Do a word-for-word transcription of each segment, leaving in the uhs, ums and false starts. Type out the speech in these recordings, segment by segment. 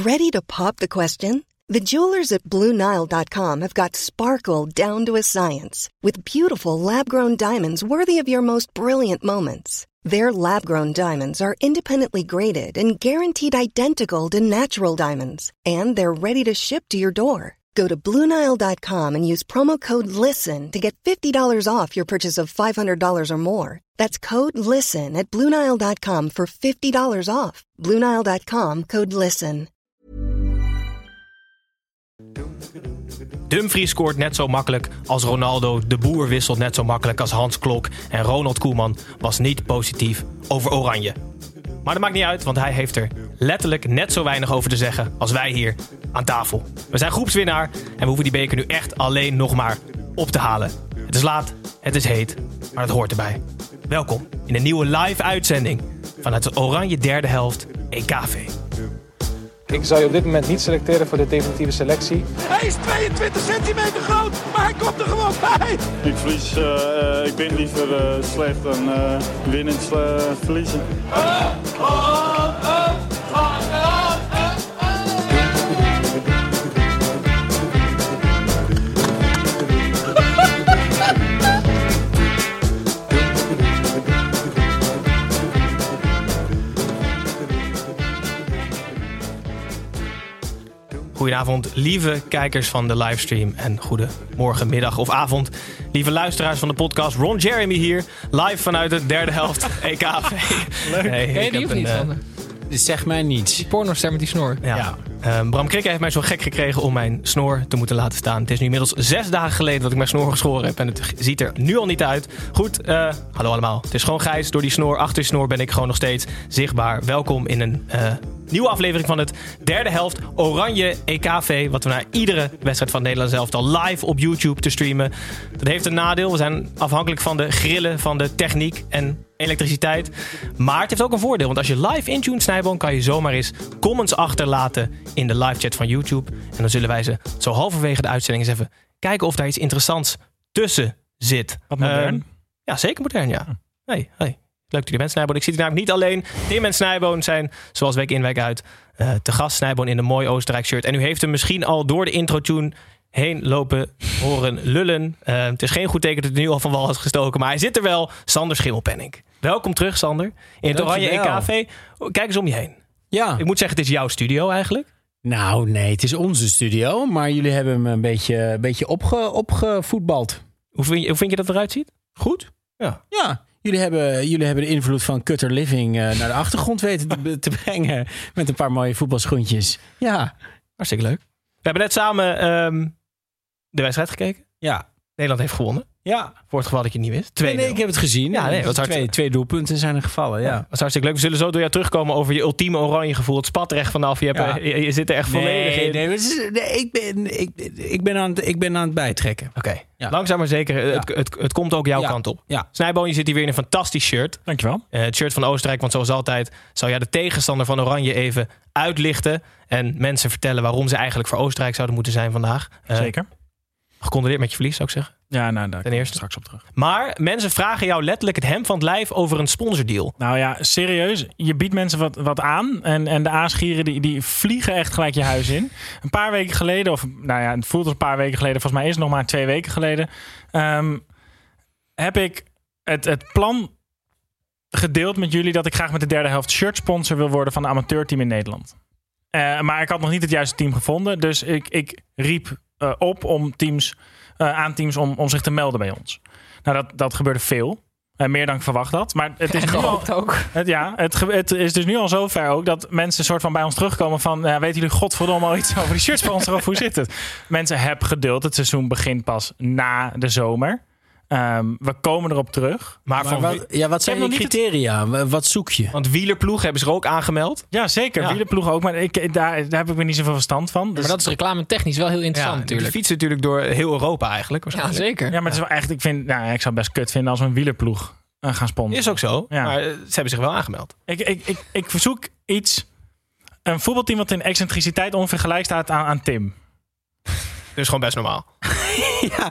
Ready to pop the question? The jewelers at Blue Nile dot com have got sparkle down to a science with beautiful lab-grown diamonds worthy of your most brilliant moments. Their lab-grown diamonds are independently graded and guaranteed identical to natural diamonds, and they're ready to ship to your door. Go to Blue Nile dot com and use promo code LISTEN to get fifty dollars off your purchase of five hundred dollars or more. That's code LISTEN at Blue Nile dot com for fifty dollars off. Blue Nile dot com, code LISTEN. Dumfries scoort net zo makkelijk als Ronaldo. De Boer wisselt net zo makkelijk als Hans Klok. En Ronald Koeman was niet positief over Oranje. Maar dat maakt niet uit, want hij heeft er letterlijk net zo weinig over te zeggen als wij hier aan tafel. We zijn groepswinnaar en we hoeven die beker nu echt alleen nog maar op te halen. Het is laat, het is heet, maar dat hoort erbij. Welkom in een nieuwe live uitzending vanuit de Oranje derde helft E K V. Ik zou je op dit moment niet selecteren voor de definitieve selectie. Hij is tweeëntwintig centimeter groot, maar hij komt er gewoon bij. Ik verlies, uh, ik ben liever uh, slecht dan uh, winnend uh, verliezen. Uh, oh, oh, oh, oh, oh. Goedenavond, lieve kijkers van de livestream en goedemorgen, middag of avond. Lieve luisteraars van de podcast, Ron Jeremy hier, live vanuit de derde helft E K V. Leuk. Nee, Ken je die of niet? Uh, zeg mij niets. Die pornoster met die snor. Ja. ja. Uh, Bram Krikke heeft mij zo gek gekregen om mijn snor te moeten laten staan. Het is nu inmiddels zes dagen geleden dat ik mijn snor geschoren heb en het ziet er nu al niet uit. Goed, uh, hallo allemaal. Het is gewoon Gijs. Door die snor, achter die snor ben ik gewoon nog steeds zichtbaar. Welkom in een uh, nieuwe aflevering van het derde helft Oranje E K V. Wat we naar iedere wedstrijd van Nederland zelf al live op YouTube te streamen. Dat heeft een nadeel. We zijn afhankelijk van de grillen, van de techniek en elektriciteit. Maar het heeft ook een voordeel. Want als je live intunt, Snijboon, kan je zomaar eens comments achterlaten in de live chat van YouTube. En dan zullen wij ze zo halverwege de uitzending eens even kijken of daar iets interessants tussen zit. Wat modern. Uh, ja, zeker modern, ja. Hey, hey. Leuk dat je er bent, Snijboon. Ik zit hier namelijk niet alleen. Tim en Snijboon zijn, zoals week in, week uit, uh, te gast. Snijboon in een mooi Oostenrijk shirt. En u heeft hem misschien al door de intro-tune heen lopen horen lullen. Uh, het is geen goed teken dat het nu al van wal is gestoken. Maar hij zit er wel. Sander Schimmelpenninck. Welkom terug, Sander. In het Oranje E K V. Kijk eens om je heen. Ja. Ik moet zeggen, het is jouw studio eigenlijk. Nou, nee, het is onze studio. Maar jullie hebben hem een beetje, een beetje opge, opgevoetbald. Hoe vind, je, hoe vind je dat eruit ziet? Goed. Ja. Ja. Jullie hebben, jullie hebben de invloed van Cutter Living uh, naar de achtergrond weten te, te brengen. Met een paar mooie voetbalschoentjes. Ja. Hartstikke leuk. We hebben net samen um, de wedstrijd gekeken. Ja. Nederland heeft gewonnen. Ja. Voor het geval dat je het niet wist. twee nul. Nee, nee, ik heb het gezien. Ja, nee, wat twee, twee doelpunten zijn er gevallen. Ja. Ja, dat is hartstikke leuk. We zullen zo door jou terugkomen over je ultieme oranje gevoel. Het spat er echt vanaf. Je, hebt, ja. je, je zit er echt volledig nee, in. Nee, nee, nee ik, ben, ik, ik, ben aan het, ik ben aan het bijtrekken. Oké, okay. ja. Langzaam maar zeker. Ja. Het, het, het komt ook jouw ja. kant op. Ja. Snijboon, je zit hier weer in een fantastisch shirt. Dankjewel. Uh, het shirt van Oostenrijk, want zoals altijd zou jij de tegenstander van Oranje even uitlichten. En mensen vertellen waarom ze eigenlijk voor Oostenrijk zouden moeten zijn vandaag. Uh, zeker. Gecondoleerd met je verlies, zou ik zeggen. Ja, nou, daar ten eerste straks op terug. Maar mensen vragen jou letterlijk het hem van het lijf over een sponsordeal. Nou ja, serieus. Je biedt mensen wat, wat aan. En, en de aasgieren die, die vliegen echt gelijk je huis in. Een paar weken geleden, of nou ja, het voelt als een paar weken geleden. Volgens mij is het nog maar twee weken geleden. Um, heb ik het, het plan gedeeld met jullie dat ik graag met de derde helft shirt sponsor wil worden van een amateurteam in Nederland. Uh, maar ik had nog niet het juiste team gevonden. Dus ik, ik riep uh, op om teams, uh, aan teams om, om zich te melden bij ons. Nou, dat, dat gebeurde veel. Uh, meer dan ik verwacht had. Maar het is nu al, ook. Het, ja, het, het is dus nu al zover ook dat mensen soort van bij ons terugkomen van... Uh, weten jullie godverdomme al iets over die shirtsponsor of hoe zit het? Mensen, heb geduld. Het seizoen begint pas na de zomer. Um, we komen erop terug. Maar, maar van, wat, ja, wat zijn de criteria? Het... Wat zoek je? Want wielerploeg hebben ze er ook aangemeld. Ja, zeker. Ja. Wielerploeg ook. Maar ik, daar, daar heb ik me niet zoveel verstand van. Dus... Maar dat is reclame technisch wel heel interessant, ja, natuurlijk. De fiets natuurlijk door heel Europa eigenlijk. Ja, zeker. Ja, maar het is wel echt... Ik, vind, nou, ik zou het best kut vinden als we een wielerploeg uh, gaan sponsoren. Is ook zo. Ja. Maar ze hebben zich wel aangemeld. Ik, ik, ik, ik verzoek iets... Een voetbalteam wat in excentriciteit ongeveer gelijk staat aan, aan Tim. Dus gewoon best normaal. ja,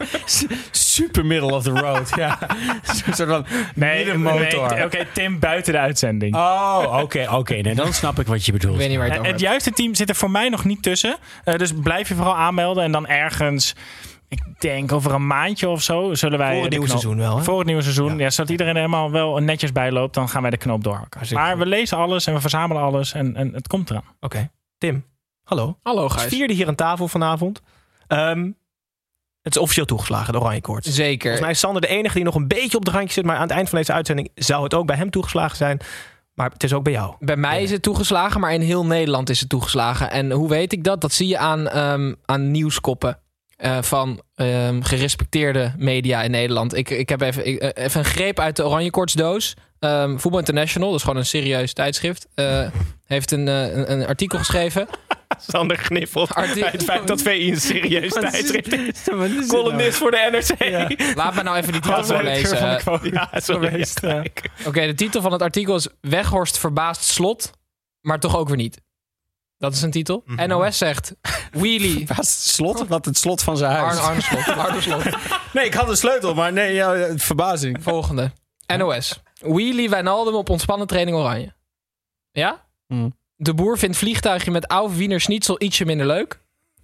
super middle of the road. Ja. Een soort van Nee, nee, motor. nee, Oké, okay, Tim, buiten de uitzending. Oh, oké, oké. Okay. Nee, dan snap ik wat je bedoelt. Ik weet niet waar je het Het, over het hebt. juiste team zit er voor mij nog niet tussen. Uh, dus blijf je vooral aanmelden. En dan ergens, ik denk over een maandje of zo, zullen wij... Voor het de nieuwe knoop- seizoen wel, hè? Voor het nieuwe seizoen. Ja. Ja, zodat iedereen er helemaal wel netjes bij loopt. Dan gaan wij de knoop doorhakken. Hartstikke Maar goed. we lezen alles en we verzamelen alles. En, en het komt eraan. Oké. Okay. Tim, hallo. Hallo, Het Gijs. vierde hier aan tafel vanavond. Um, het is officieel toegeslagen, de Oranje Koorts. Zeker. Volgens mij is Sander de enige die nog een beetje op de randje zit. Maar aan het eind van deze uitzending zou het ook bij hem toegeslagen zijn. Maar het is ook bij jou. Bij mij is het toegeslagen, maar in heel Nederland is het toegeslagen. En hoe weet ik dat? Dat zie je aan, um, aan nieuwskoppen uh, van um, gerespecteerde media in Nederland. Ik, ik heb even, ik, even een greep uit de Oranje Koortsdoos. Um, Voetbal International, dat is gewoon een serieus tijdschrift, uh, heeft een, uh, een, een artikel geschreven. Sander gniffelt Arti- bij het feit dat V I een serieus tijdschrift is. Wat is dit Columnist voor de N R C. Ja, Laat me nou even die titel voorlezen. Van de Uh, quote. ja sorry. Geweest, Ja, ja. gelijk. Oké, okay, de titel van het artikel is Weghorst verbaast Slot, maar toch ook weer niet. Dat is een titel. Mm-hmm. N O S zegt Wheelie... Was het slot? Wat het slot van zijn huis? Arne, Arne Slot. Arne Slot. Nee, ik had een sleutel, maar nee, ja, verbazing. Volgende. N O S. Wheelie Wijnaldum op ontspannen training Oranje. Ja? Hmm. De boer vindt vliegtuigje met oude Wiener Schnitzel ietsje minder leuk.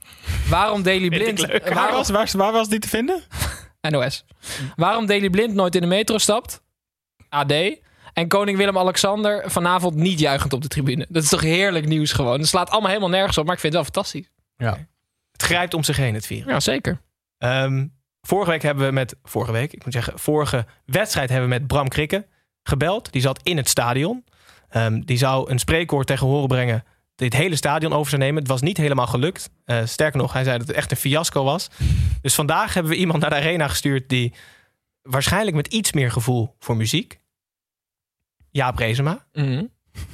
Waarom Daley Blind... ik leuk. Waar Waarom, was, waar, waar was die te vinden? N O S. Waarom Daley Blind nooit in de metro stapt? A D. En koning Willem-Alexander vanavond niet juichend op de tribune. Dat is toch heerlijk nieuws gewoon. Het slaat allemaal helemaal nergens op, maar ik vind het wel fantastisch. Ja. Het grijpt om zich heen, het vieren. Ja, zeker. Um, vorige week hebben we met... Vorige week, ik moet zeggen... Vorige wedstrijd hebben we met Bram Krikke gebeld. Die zat in het stadion. Um, die zou een spreekwoord tegen horen brengen... dit hele stadion over zou nemen. Het was niet helemaal gelukt. Uh, sterker nog, hij zei dat het echt een fiasco was. Dus vandaag hebben we iemand naar de arena gestuurd... die waarschijnlijk met iets meer gevoel voor muziek... Jaap Reesema. Mm-hmm.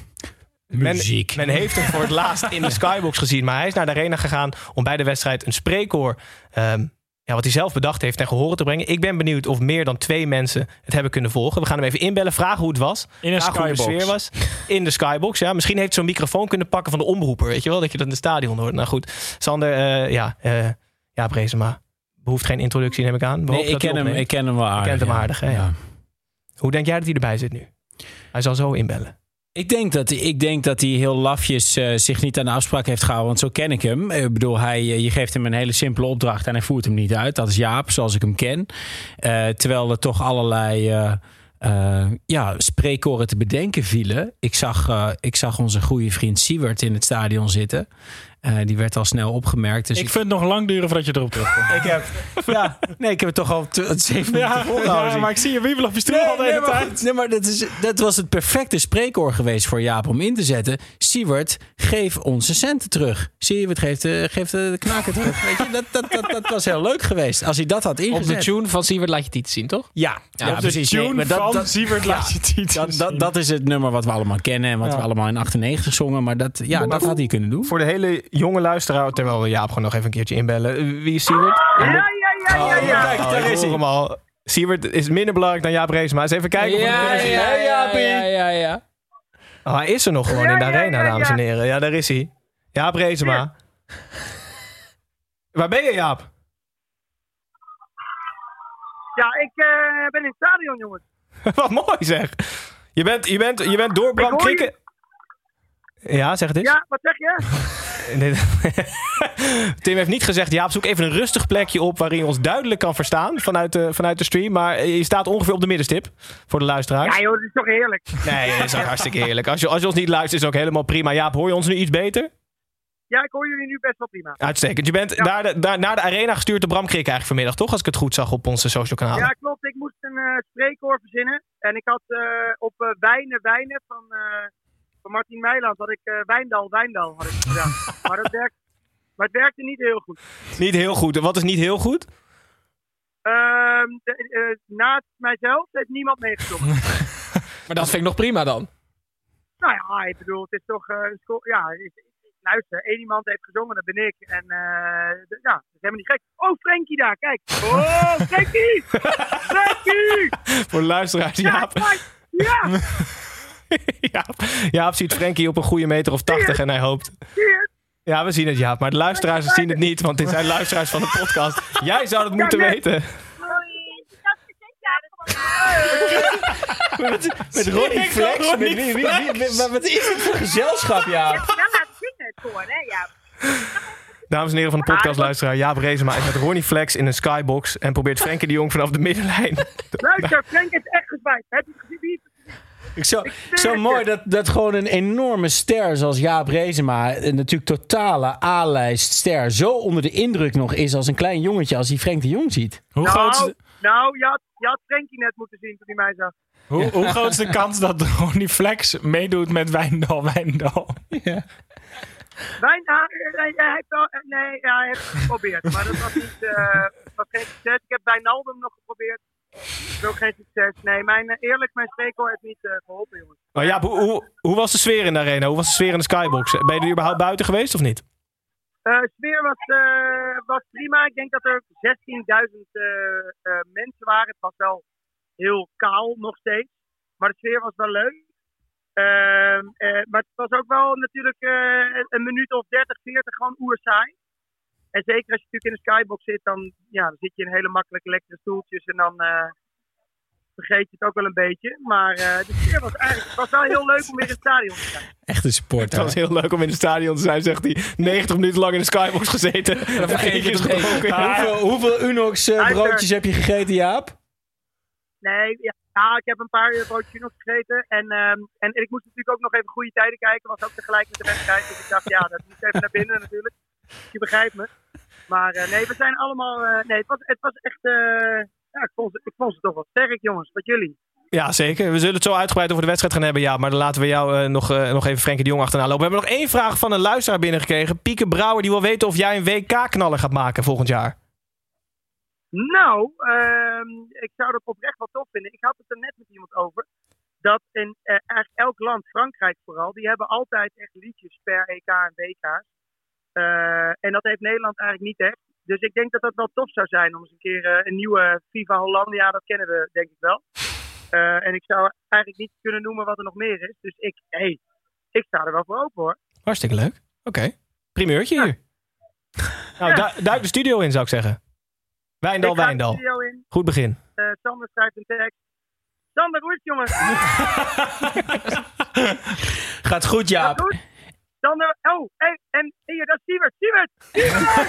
Muziek. Men, men heeft hem voor het laatst in de Skybox gezien. Maar hij is naar de arena gegaan om bij de wedstrijd een spreekkoor... Um, ja, wat hij zelf bedacht heeft ten gehore te brengen. Ik ben benieuwd of meer dan twee mensen het hebben kunnen volgen. We gaan hem even inbellen, vragen hoe het was. In een vragen hoe de Skybox. sfeer was. In de Skybox, ja. Misschien heeft hij zo'n microfoon kunnen pakken van de omroeper. Weet je wel, dat je dat in het stadion hoort. Nou goed, Sander, uh, ja, uh, ja, Brezema. Behoeft geen introductie, neem ik aan. We Nee, hopen ik dat hij ken, hem, opneemt. ik ken hem wel aardig. Je kent hem ja. aardig, hè? Ja. Ja. Hoe denk jij dat hij erbij zit nu? Hij zal zo inbellen. Ik denk dat, ik denk dat hij heel lafjes uh, zich niet aan de afspraak heeft gehouden. Want zo ken ik hem. Ik bedoel, hij, je geeft hem een hele simpele opdracht en hij voert hem niet uit. Dat is Jaap, zoals ik hem ken. Uh, terwijl er toch allerlei uh, uh, ja, spreekkoren te bedenken vielen. Ik zag, uh, ik zag onze goede vriend Siewert in het stadion zitten. Uh, die werd al snel opgemerkt. Dus Ik vind het nog lang duren voordat je erop terugkomt. ik heb, ja, nee, ik heb het toch al t- zeven minuten Ja, volgehouden. ja, maar ik zie je wiebel op je stoel Nee, al de nee, hele maar tijd. goed, nee, maar dat, is, dat was het perfecte spreekwoord geweest voor Jaap om in te zetten. Siewert, geef onze centen terug. Siewert geeft, uh, geeft de knaken terug. Weet je, dat, dat, dat, dat was heel leuk geweest. Als hij dat had Op ingezet. de tune van Siewert laat je het iets zien, toch? Ja, ja, op de precies. Tune Nee, maar dat, van dat, Siewert laat je het iets dat, zien. dat, dat is het nummer wat we allemaal kennen en wat Ja. we allemaal in achtennegentig zongen. Maar dat, ja, dat had hij kunnen doen. Voor de hele jonge luisteraar, terwijl we Jaap gewoon nog even een keertje inbellen. Uh, Wie is Siewert? Ja, ja, ja, ja, ja. Kijk, daar is hij. hem al. Siewert is minder belangrijk dan Jaap Reesema. Eens even kijken of we hem Ja, kunnen zien. ja, Hey, ja, Jaapie. ja, ja, ja. Oh, hij is er nog gewoon Ja, in de ja, arena, ja, ja. dames en heren. Ja, daar is hij. Jaap Reesema. Waar ben je, Jaap? Ja, ik uh, ben in het stadion, jongens. Wat mooi zeg. Je bent, je bent, je bent door Bram Ik hoor je. Krikke... Ja, zeg het eens. Ja, wat zeg je? Nee, Tim heeft niet gezegd, Jaap, zoek even een rustig plekje op waarin je ons duidelijk kan verstaan vanuit de, vanuit de stream. Maar je staat ongeveer op de middenstip voor de luisteraars. Ja joh, dat is toch heerlijk. Nee, dat is ook hartstikke heerlijk. Als je, als je ons niet luistert, is het ook helemaal prima. Jaap, hoor je ons nu iets beter? Ja, ik hoor jullie nu best wel prima. Uitstekend. Je bent Ja. naar, de, daar, naar de arena gestuurd door Bram Krikke eigenlijk vanmiddag, toch? Als ik het goed zag op onze social kanalen. Ja, klopt. Ik moest een uh, spreekwoord verzinnen. En ik had uh, op uh, Wijnen, Wijnen van, uh, van Martin Meiland, had ik uh, Wijndal, Wijndal had ik gedaan. maar, dat werkt, maar het werkte niet heel goed. Niet heel goed. Wat is niet heel goed? Uh, de, uh, naast mijzelf heeft niemand meegezongen. Maar dat vind ik nog prima dan. Nou ja, ik bedoel, het is toch uh, een sco- ja, het- luister, één iemand heeft gezongen, dat ben ik. En uh, d- ja, dat is helemaal niet gek. Oh, Frenkie daar, kijk. Oh, Frenkie! Frenkie! Voor de luisteraars, Ja, Jaap. kijk. Ja, Jaap, Jaap ziet Frenkie op een goede meter of tachtig en hij hoopt... zie je het? Ja, we zien het, Jaap. Maar de luisteraars zien het niet, want dit zijn luisteraars van de podcast. Jij zou het moeten Ja, nee. weten. Met, met Ronnie Flex. Met wie, wie, wie, wie- wat wat is dit voor gezelschap, Jaap? Ja, laten zingen het voor, hè, ja. Dames en heren van de podcastluisteraar, Jaap Reesema is met Ronnie Flex in een skybox en probeert Frenkie de Jong vanaf de middenlijn. Luister, Frank is echt gezwaaid. Heb je het gezien? Ik zo, zo mooi dat, dat gewoon een enorme ster zoals Jaap Reesema, een natuurlijk totale A-lijst ster, zo onder de indruk nog is als een klein jongetje als hij Frenk de Jong ziet. Hoe, groot is Nou, de, nou je, had, je had Frenkie net moeten zien toen hij mij zag. hoe, hoe groot is de kans dat Ronnie Flex meedoet met Wijndal Wijndal? Ja. Wijn, ah, hij, hij heeft al, nee, ja, hij heeft het geprobeerd. Maar dat was niet, uh, was geen succes. Ik heb Wijnaldum nog geprobeerd. Dat is ook geen succes. Nee, mijn, uh, eerlijk, mijn spreekwoord heeft niet uh, geholpen, jongens. Maar Jaap, hoe, hoe, hoe was de sfeer in de arena? Hoe was de sfeer in de skybox? Ben je er überhaupt buiten geweest of niet? Uh, de sfeer was, uh, was prima. Ik denk dat er zestienduizend uh, uh, mensen waren. Het was wel heel kaal nog steeds. Maar de sfeer was wel leuk. Uh, uh, maar het was ook wel natuurlijk uh, een minuut of dertig, veertig gewoon oersaai. En zeker als je natuurlijk in de skybox zit, dan, ja, dan zit je in hele makkelijke lekkere stoeltjes. En dan uh, vergeet je het ook wel een beetje. Maar uh, de sfeer was eigenlijk het was wel heel leuk om weer in het stadion te zijn. Echt een supporter. Het was heel leuk om in het stadion te zijn, zegt hij. negentig minuten lang in de skybox gezeten. Dan vergeet je het gedronken. Maar hoeveel, hoeveel Unox uh, broodjes heb je gegeten, Jaap? Nee, ja, ja, ik heb een paar uh, broodjes nog gegeten. En, um, en ik moest natuurlijk ook nog even goede tijden kijken. Was ook tegelijk met de wedstrijd. Dus ik dacht, ja, dat moet even naar binnen natuurlijk. Je begrijpt me. Maar uh, nee, we zijn allemaal... Uh, nee, het was, het was echt... Uh, ja, ik vond, ik vond ze toch wel sterk, jongens. Wat jullie? Ja, zeker. We zullen het zo uitgebreid over de wedstrijd gaan hebben. Ja, maar dan laten we jou uh, nog, uh, nog even Frenkie de Jong achterna lopen. We hebben nog één vraag van een luisteraar binnengekregen. Pieke Brouwer, die wil weten of jij een W K-knaller gaat maken volgend jaar. Nou, uh, ik zou dat oprecht wel tof vinden. Ik had het er net met iemand over. Dat in uh, eigenlijk elk land, Frankrijk vooral, die hebben altijd echt liedjes per E K en W K's. Uh, en dat heeft Nederland eigenlijk niet echt. Dus ik denk dat dat wel tof zou zijn om eens een keer uh, een nieuwe FIFA Hollandia, dat kennen we denk ik wel. Uh, en ik zou eigenlijk niet kunnen noemen wat er nog meer is. Dus ik, hey, ik sta er wel voor open hoor. Hartstikke leuk. Oké. Okay. Primeurtje hier. Ja. Nou, Ja. du- duik de studio in, zou ik zeggen. Wijndal, Ik ga de Wijndal. studio in. Goed begin. Uh, Sander schrijft een tekst. Sander, hoe is het jongen? Gaat goed, Jaap. Goed? Sander, oh, hey, en hier, dat is Sievert. Sievert! Sievert!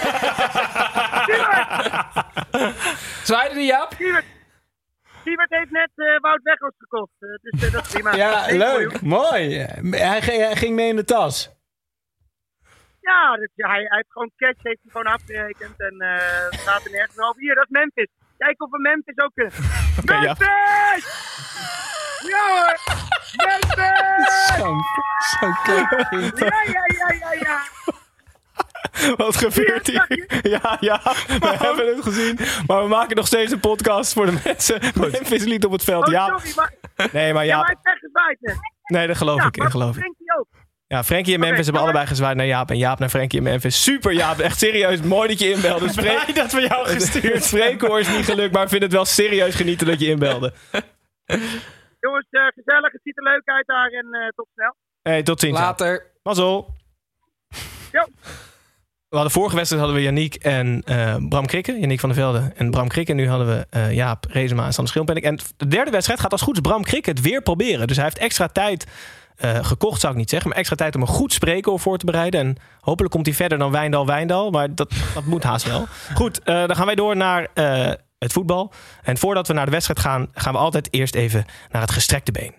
Sievert! Zwaaide die, Jaap? Sievert! Sievert heeft net uh, Wout Weghorst gekocht. Uh, dus uh, dat is prima. Ja, Hey, leuk. mooi, Mooi. Hij, ging- hij ging mee in de tas. Ja, dus, ja hij, hij heeft gewoon cash, heeft hij gewoon afgerekend. En uh, het gaat er nergens over. Hier, dat is Memphis. Kijk of we Memphis ook kunnen. Okay, ja. Memphis! Ja hoor! Memphis! Zo, zo klein. Ja, ja, ja, ja, ja. Wat gebeurt hier? Ja, ja, we hebben het gezien. Maar we maken nog steeds een podcast voor de mensen. Memphis liet op het veld. Oh, Ja, sorry, maar, nee, maar ja, maar ja. hij heeft echt gezwaaid net. Nee, dat geloof Ja, ik. Dat maar geloof ik. Frenkie ook. Ja, Frenkie en Memphis Oké, hebben maar- allebei gezwaaid naar Jaap. En Jaap naar Frenkie en Memphis. Super, Jaap. Echt serieus. Mooi dat je inbelde. Blij dat we jou Het gestuurd. spreekhoor is niet gelukt, maar ik vind het wel serieus genieten dat je inbelde. Jongens, uh, gezellig. Het ziet er leuk uit daar en uh, tot snel. Hey, tot ziens. Jaap. Later. Mazzel. Jo. We hadden vorige wedstrijd hadden we Yannick en uh, Bram Krikke. Yannick van der Velde en Bram Krikke. En nu hadden we uh, Jaap Reesema en Sander Schilpenninck. En de derde wedstrijd gaat als goed is Bram Krikke het weer proberen. Dus hij heeft extra tijd uh, gekocht, zou ik niet zeggen. Maar extra tijd om een goed spreekwoord voor te bereiden. En hopelijk komt hij verder dan Wijndal Wijndal. Maar dat, dat moet haast wel. Goed, uh, dan gaan wij door naar uh, het voetbal. En voordat we naar de wedstrijd gaan, gaan we altijd eerst even naar het gestrekte been.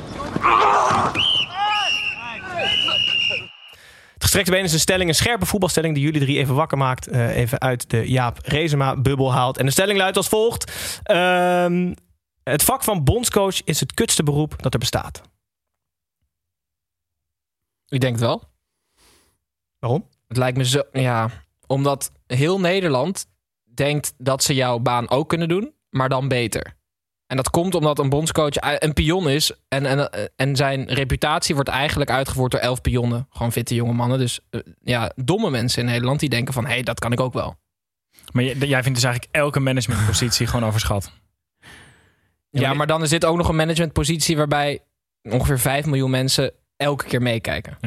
Het gestrekte been is een stelling, een scherpe voetbalstelling die jullie drie even wakker maakt. Uh, even uit de Jaap Reesema-bubbel haalt. En de stelling luidt als volgt. Um, het vak van bondscoach is het kutste beroep dat er bestaat. Ik denk het wel. Waarom? Het lijkt me zo... Ja, omdat heel Nederland denkt dat ze jouw baan ook kunnen doen, maar dan beter. En dat komt omdat een bondscoach een pion is. En, en, en zijn reputatie wordt eigenlijk uitgevoerd door elf pionnen. Gewoon fitte jonge mannen. Dus uh, ja, domme mensen in Nederland die denken van... hé, hey, dat kan ik ook wel. Maar jij, jij vindt dus eigenlijk elke managementpositie gewoon overschat. Ja, ja, maar dan is dit ook nog een managementpositie waarbij ongeveer vijf miljoen mensen elke keer meekijken. Ja.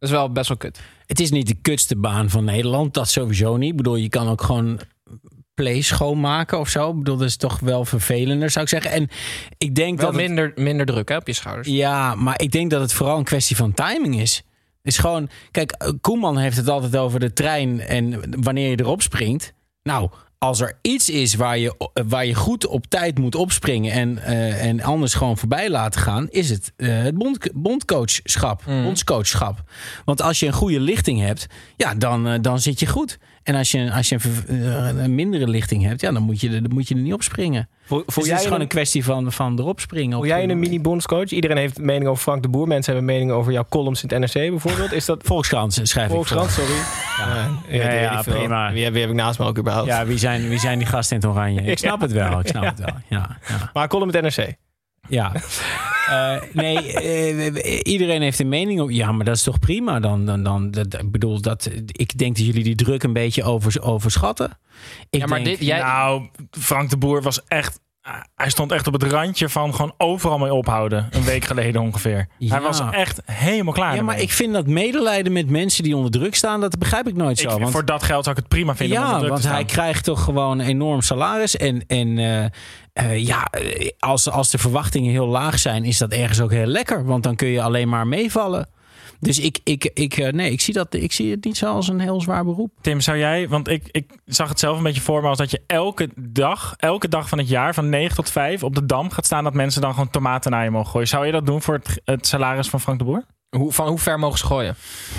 Dat is wel best wel kut. Het is niet de kutste baan van Nederland. Dat sowieso niet. Ik bedoel, je kan ook gewoon play schoonmaken of zo. Ik bedoel, dat is toch wel vervelender, zou ik zeggen. En ik denk wel dat minder, het, minder druk hè, op je schouders. Ja, maar ik denk dat het vooral een kwestie van timing is. Het is gewoon, kijk, Koeman heeft het altijd over de trein en wanneer je erop springt. Nou, als er iets is waar je, waar je goed op tijd moet opspringen en, uh, en anders gewoon voorbij laten gaan, is het uh, het bond, bondcoachschap, mm. bondscoachschap. Want als je een goede lichting hebt, ja, dan, uh, dan zit je goed. En als je, als je een, uh, een mindere lichting hebt, ja, dan moet je, dan moet je er niet op springen. Voel, voel dus het is gewoon een kwestie van, van erop springen. Voel jij een mini-bondscoach? Iedereen heeft een mening over Frank de Boer. Mensen hebben een mening over jouw columns in het N R C bijvoorbeeld. Is dat Volkskrant schrijf Volkskrant, ik voor. sorry. Ja, ja, ja, ja prima. Wie heb, wie heb ik naast me ook überhaupt? Ja, wie zijn, wie zijn die gasten in het oranje? Ik snap het wel, ik snap ja. het wel. Ja, ja. Maar column in het N R C? Ja. Uh, nee, uh, iedereen heeft een mening op. Ja, maar dat is toch prima. Dan, dan, dan, dat, ik bedoel, dat, ik denk dat jullie die druk een beetje over, overschatten. Ik ja, maar denk, dit, jij... Nou, Frank de Boer was echt... Hij stond echt op het randje van gewoon overal mee ophouden. Een week geleden ongeveer. Ja. Hij was echt helemaal klaar. Ja, ermee. maar ik vind dat medelijden met mensen die onder druk staan, dat begrijp ik nooit zo. Ik, want, voor dat geld zou ik het prima vinden. Ja, om onder druk want te staan. hij krijgt toch gewoon een enorm salaris. En, en uh, uh, ja, als, als de verwachtingen heel laag zijn, is dat ergens ook heel lekker. Want dan kun je alleen maar meevallen. Dus ik, ik, ik, nee, ik, zie dat, ik zie het niet zo als een heel zwaar beroep. Tim, zou jij, want ik, ik zag het zelf een beetje voor me als dat je elke dag, elke dag van het jaar van negen tot vijf op de Dam gaat staan dat mensen dan gewoon tomaten naar je mogen gooien. Zou je dat doen voor het, het salaris van Frank de Boer? Hoe, van hoe ver mogen ze gooien?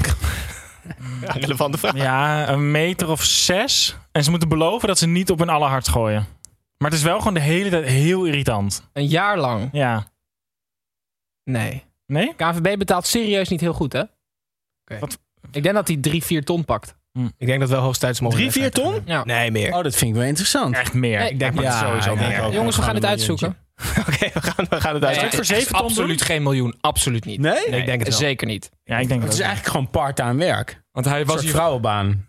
Ja, relevante vraag. Ja, een meter of zes. En ze moeten beloven dat ze niet op hun allerhardst gooien. Maar het is wel gewoon de hele tijd heel irritant. Een jaar lang? Ja. Nee. Nee? K N V B betaalt serieus niet heel goed, hè? Okay. Wat? Ik denk dat hij drie, vier ton pakt. Hm. Ik denk dat wel hoogstijds mogen. Drie, vier ton? Ja. Nee, meer. Oh, dat vind ik wel interessant. Echt meer. Nee, ik denk ja, dat het sowieso ja, meer. ja. Jongens, we gaan het uitzoeken. Oké, okay, we, gaan, we gaan het Nee, uitzoeken. het voor zeven ton absoluut doen? geen miljoen. Absoluut niet. Nee? Nee, ik denk het wel. Zeker niet. Ja, ik denk Het dat is eigenlijk gewoon part-time werk. Want hij Een was soort hier... vrouwenbaan.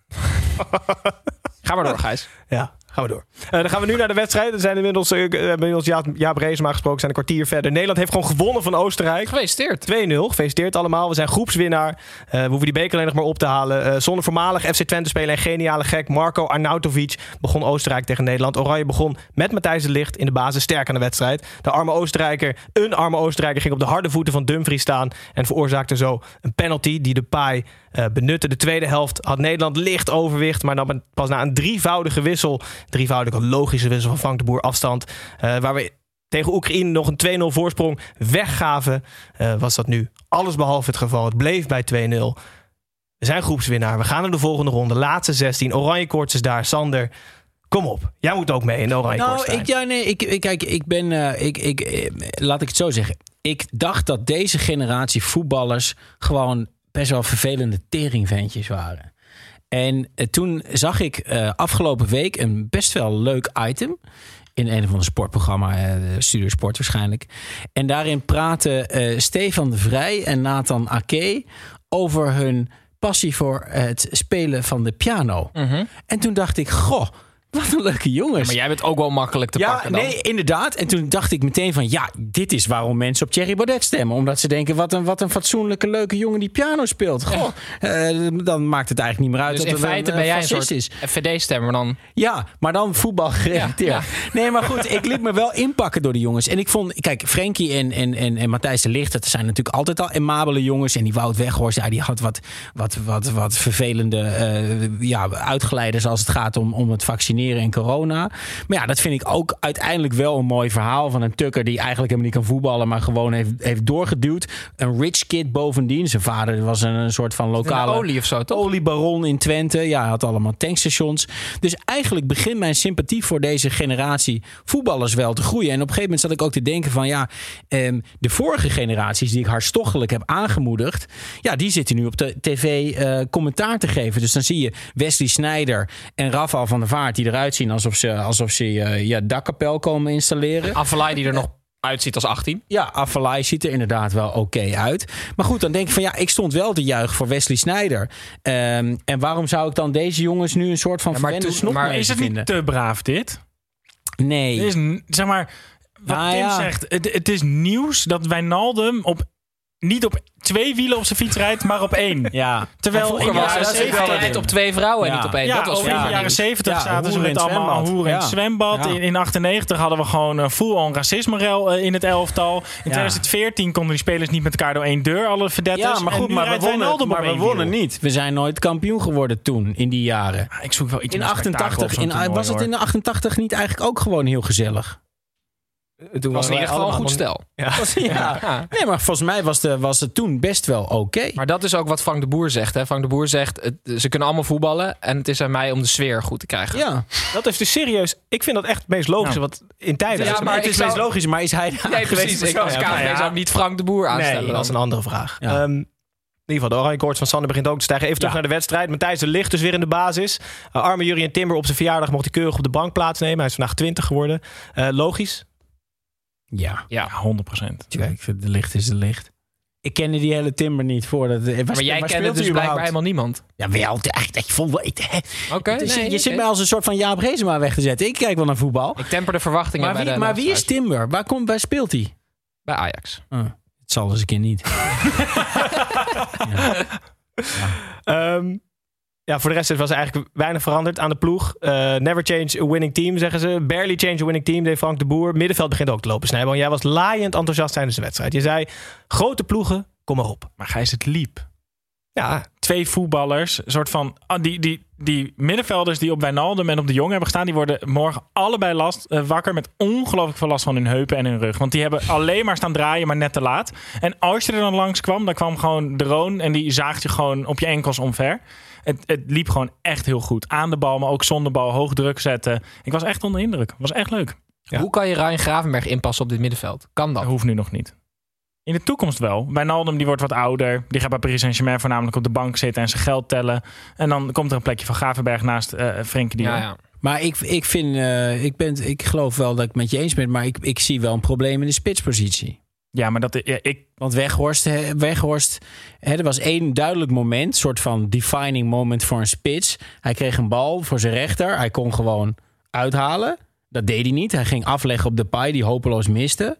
Ga maar door, Gijs. Ja, gaan we door. Uh, dan gaan we nu naar de wedstrijd. We zijn inmiddels, uh, inmiddels Jaap, Jaap Reesema gesproken, zijn een kwartier verder. Nederland heeft gewoon gewonnen van Oostenrijk. Gefeliciteerd. twee nul. Gefeliciteerd allemaal. We zijn groepswinnaar. Uh, we hoeven die beker alleen nog maar op te halen. Uh, zonder voormalig F C Twente speler en geniale gek Marko Arnautovic begon Oostenrijk tegen Nederland. Oranje begon met Matthijs de Ligt in de basis sterk aan de wedstrijd. De arme Oostenrijker, een arme Oostenrijker, ging op de harde voeten van Dumfries staan en veroorzaakte zo een penalty die Depay uh, benutte. De tweede helft had Nederland licht overwicht, maar dan pas na een drievoudige wissel, drievoudige logische wissel van Frank de Boer afstand, uh, waar we tegen Oekraïne nog een twee nul voorsprong weggaven, uh, was dat nu alles behalve het geval. Het bleef bij twee nul. We zijn groepswinnaar. We gaan naar de volgende ronde. Laatste zestien. Oranje koorts is daar. Sander, kom op. Jij moet ook mee in de oranje koorts. Nou, ik, ja, nee, ik, ik, kijk, ik ben, uh, ik, ik, uh, laat ik het zo zeggen. Ik dacht dat deze generatie voetballers gewoon best wel vervelende teringventjes waren. En uh, toen zag ik uh, afgelopen week een best wel leuk item in een of ander sportprogramma, uh, Studio Sport waarschijnlijk. En daarin praten uh, Stefan de Vrij en Nathan Ake over hun passie voor het spelen van de piano. Mm-hmm. En toen dacht ik, goh, wat een leuke jongens. Ja, maar jij bent ook wel makkelijk te ja, pakken dan. nee, inderdaad. En toen dacht ik meteen van, ja, dit is waarom mensen op Thierry Baudet stemmen. Omdat ze denken, wat een, wat een fatsoenlijke, leuke jongen die piano speelt. Goh, ja. uh, dan maakt het eigenlijk niet meer uit dus dat in het feite een, ben jij een fascist soort is. F V D-stemmer dan. Ja, maar dan voetbal gerelateerd. Ja, ja. Nee, maar goed, ik liet me wel inpakken door de jongens. En ik vond, kijk, Frenkie en, en, en, en Matthijs de Ligt, dat zijn natuurlijk altijd al amabele jongens. En die Wout Weghorst, ja, die had wat, wat, wat, wat vervelende uh, ja, uitgeleiders als het gaat om, om het vaccineren en corona. Maar ja, dat vind ik ook uiteindelijk wel een mooi verhaal van een tukker die eigenlijk helemaal niet kan voetballen, maar gewoon heeft, heeft doorgeduwd. Een rich kid bovendien. Zijn vader was een, een soort van lokale Een olie of zo, toch? oliebaron in Twente. Ja, hij had allemaal tankstations. Dus eigenlijk begint mijn sympathie voor deze generatie voetballers wel te groeien. En op een gegeven moment zat ik ook te denken van ja, eh, de vorige generaties die ik hartstochtelijk heb aangemoedigd, ja, die zitten nu op de tv uh, commentaar te geven. Dus dan zie je Wesley Sneijder en Rafael van der Vaart die eruit zien alsof ze alsof ze uh, ja, dakkapel komen installeren. Avalai die er nog uitziet als achttien. Ja, Avalai ziet er inderdaad wel oké okay uit. Maar goed, dan denk ik van ja, ik stond wel te juichen voor Wesley Sneijder. Um, en waarom zou ik dan deze jongens nu een soort van ja, maar verwende toen, snop Maar is het vinden? niet te braaf dit? Nee. Dit is, zeg maar, wat Nou, Tim ja. zegt, het, het is nieuws dat Wijnaldum op niet op twee wielen op zijn fiets rijdt, maar op één. Ja. Terwijl Vroeger in de was jaren het zeventig rijdt op twee vrouwen en Ja. niet op één. Ja, dat was of in de vroeger jaren nieuws. zeventig Ja, zaten ze hoeren met in het allemaal zwembad. hoeren in het Ja. zwembad. Ja. In, in achtennegentig hadden we gewoon uh, full-on racisme-rel uh, in het elftal. In twintig veertien konden die spelers niet met elkaar door één deur, alle verdetters. Ja, maar En goed, nu maar we rijdt wonnen, Wijnaldum op maar we één wonnen wiel. niet. We zijn nooit kampioen geworden toen, in die jaren. Ik zoek wel iets In meer spektakel op achtentachtig, zo'n in, toernooi, was het in hoor. de achtentachtig niet eigenlijk ook gewoon heel gezellig? Toen was in ieder geval een goed stel. Ja. Ja. Ja. Nee, maar volgens mij was, de, was het toen best wel oké. Maar dat is ook wat Frank de Boer zegt. Hè? Frank de Boer zegt, het, ze kunnen allemaal voetballen en het is aan mij om de sfeer goed te krijgen. Ja, Dat is dus serieus. Ik vind dat echt het meest logische. Ja. Wat in tijden. Ja, is. maar het ik is best zou- logisch, maar is hij daar Nee, precies. Ik als Ja, K V B ja. zou ik niet Frank de Boer aanstellen. Nee, dat is een andere vraag. Ja. Ehm, in ieder geval, de oranje koorts van Sander begint ook te stijgen. Even terug Ja. naar de wedstrijd. Matthijs de Ligt dus weer in de basis. Uh, arme Jurien Timber op zijn verjaardag mocht hij keurig op de bank plaatsnemen. Hij is vandaag twintig geworden. Uh, logisch. Ja, Ja, honderd procent. kijk, de licht is de licht. Ik kende die hele Timber niet voordat. Waar, Maar jij waar kende speelt dus hij blijkbaar überhaupt? helemaal niemand. Ja, wel. Echt, ik vond wel. Ik, Oké, je zit- nee, je zit oké. mij als een soort van Jaap Reesema weg te zetten. Ik kijk wel naar voetbal. Ik temper de verwachtingen Maar bij wie, de maar wie is luisteraars. Timber? Waar, komt, waar speelt hij? Bij Ajax. Oh, het zal dus een keer niet. Um, ja, voor de rest was er eigenlijk weinig veranderd aan de ploeg. Uh, never change a winning team, zeggen ze. Barely change a winning team, deed Frank de Boer. Middenveld begint ook te lopen, Snijboon. Jij was laaiend enthousiast tijdens de wedstrijd. Je zei, grote ploegen, kom maar op. Maar Gijs, het liep. Ja, Twee voetballers, een soort van ah, die, die, die middenvelders die op Wijnaldum en op de Jong hebben gestaan, die worden morgen allebei last, uh, wakker met ongelooflijk veel last van hun heupen en hun rug. Want die hebben alleen maar staan draaien, maar net te laat. En als je er dan langs kwam, dan kwam gewoon de Roon en die zaagt je gewoon op je enkels omver. Het, het liep gewoon echt heel goed. Aan de bal, maar ook zonder bal, hoog druk zetten. Ik was echt onder indruk. Het was echt leuk. Ja. Hoe kan je Ryan Gravenberg inpassen op dit middenveld? Kan dat? Dat hoeft nu nog niet. In de toekomst wel. Wijnaldum die wordt wat ouder. Die gaat bij Paris Saint-Germain voornamelijk op de bank zitten en zijn geld tellen. En dan komt er een plekje van Gravenberg naast uh, Frenkie de Jong. Ja, ja. Maar ik, ik vind, uh, ik, ben, ik geloof wel dat ik het met je eens ben, maar ik, ik zie wel een probleem in de spitspositie. Ja, maar dat ja, ik. Want Weghorst, hè, Weghorst hè, er was één duidelijk moment, soort van defining moment voor een spits. Hij kreeg een bal voor zijn rechter. Hij kon gewoon uithalen. Dat deed hij niet. Hij ging afleggen op Depay, die hopeloos miste.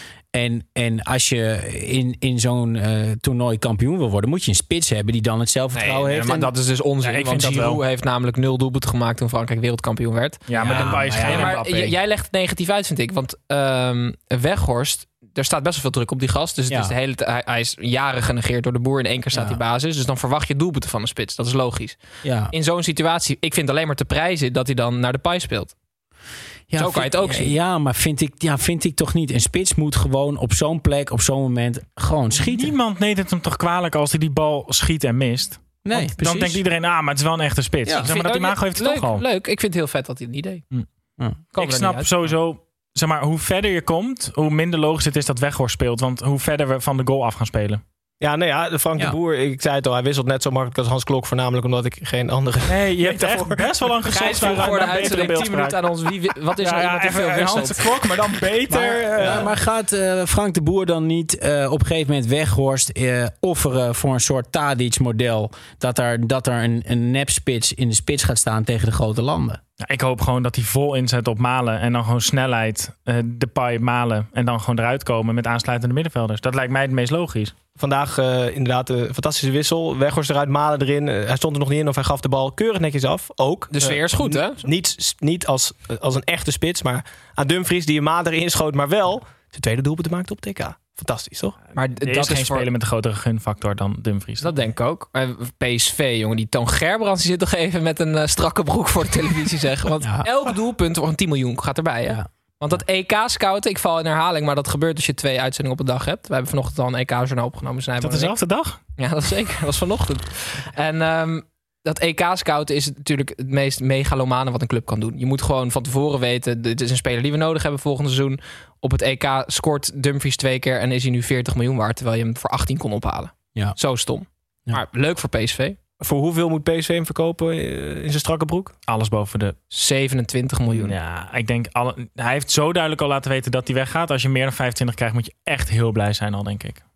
En, en als je in, in zo'n uh, toernooi kampioen wil worden, moet je een spits hebben die dan het zelfvertrouwen Nee, heeft. maar en, dat is dus onzin. Ja, ik want vind dat Giroud wel. heeft namelijk nul doelpunten gemaakt toen Frankrijk wereldkampioen werd. Ja, maar Ja, de Depay is maar ja, geen maar Mbappé. j- jij legt het negatief uit, vind ik. Want um, Weghorst, er staat best wel veel druk op die gast. Dus het Ja. is de hele t- hij, hij is jaren genegeerd door de Boer. In één keer staat Ja. hij basis. Dus dan verwacht je doelpunten van een spits. Dat is logisch. ja. In zo'n situatie, ik vind alleen maar te prijzen dat hij dan naar de paai speelt. Ja, Zo kan je het ook vind- zien. Ja, maar vind ik, ja, vind ik toch niet. Een spits moet gewoon op zo'n plek, op zo'n moment, gewoon schieten. Niemand neemt het hem toch kwalijk als hij die bal schiet en mist. Nee, Want precies. dan denkt iedereen, ah, maar het is wel een echte spits. Ja, zeg maar dat Vind- imago heeft het leuk, toch al. Leuk, ik vind het heel vet dat hij het niet deed. Ja. Komen Ik er snap niet uit. sowieso, zeg maar, hoe verder je komt, hoe minder logisch het is dat Weghorst speelt. Want hoe verder we van de goal af gaan spelen. ja, nee, ja, de Frank Ja. de Boer, ik zei het al, hij wisselt net zo makkelijk als Hans Klok. Voornamelijk omdat ik geen andere... Nee, je hebt daarvoor. echt best wel lang Gijs gezocht vroeg naar voor de naar betere uitzending tien beeldspraak. minuten aan ons. Wie, wat is Ja, er ja, iemand te even veel een wisselt? Hans Klok, maar dan beter. Maar, eh, ja, maar gaat eh, Frank de Boer dan niet eh, op een gegeven moment Weghorst eh, offeren voor een soort Tadic-model? Dat er, dat er een, een nepspits in de spits gaat staan tegen de grote landen? Ja, ik hoop gewoon dat hij vol inzet op Malen. En dan gewoon snelheid, uh, Depay, Malen. En dan gewoon eruit komen met aansluitende middenvelders. Dat lijkt mij het meest logisch. Vandaag uh, inderdaad een fantastische wissel. Weghorst eruit, Malen erin. Uh, hij stond er nog niet in of hij gaf de bal keurig netjes af. Ook. De sfeer is goed, Uh, hè? Niet, niet als, als een echte spits, maar aan Dumfries die een maat erin schoot. Maar wel zijn tweede doelpunt maakte op T K. Fantastisch, toch? Maar Er dat is is geen voor- speler met een grotere gunfactor dan Dumfries. Dat denk ik ook. Eh, P S V, jongen, die Toon Gerbrands die zit toch even met een uh, strakke broek voor de televisie zeggen. Want Ja. elk doelpunt voor een tien miljoen gaat erbij, hè? Ja. Want dat E K-scouten, ik val in herhaling, maar dat gebeurt als je twee uitzendingen op een dag hebt. We hebben vanochtend al een E K-journaal opgenomen. Is Snijboon dat en ik. dezelfde dag? Ja, dat is zeker. Dat was vanochtend. En um, dat E K-scouten is natuurlijk het meest megalomane wat een club kan doen. Je moet gewoon van tevoren weten, dit is een speler die we nodig hebben volgend seizoen. Op het E K scoort Dumfries twee keer en is hij nu veertig miljoen waard, terwijl je hem voor achttien kon ophalen. Ja. Zo stom. Ja. Maar leuk voor P S V. Voor hoeveel moet P S V hem verkopen uh, in zijn strakke broek? Alles boven de... zevenentwintig miljoen. Ja, ik denk... Alle, hij heeft zo duidelijk al laten weten dat hij weggaat. Als je meer dan vijfentwintig krijgt, moet je echt heel blij zijn al, denk ik.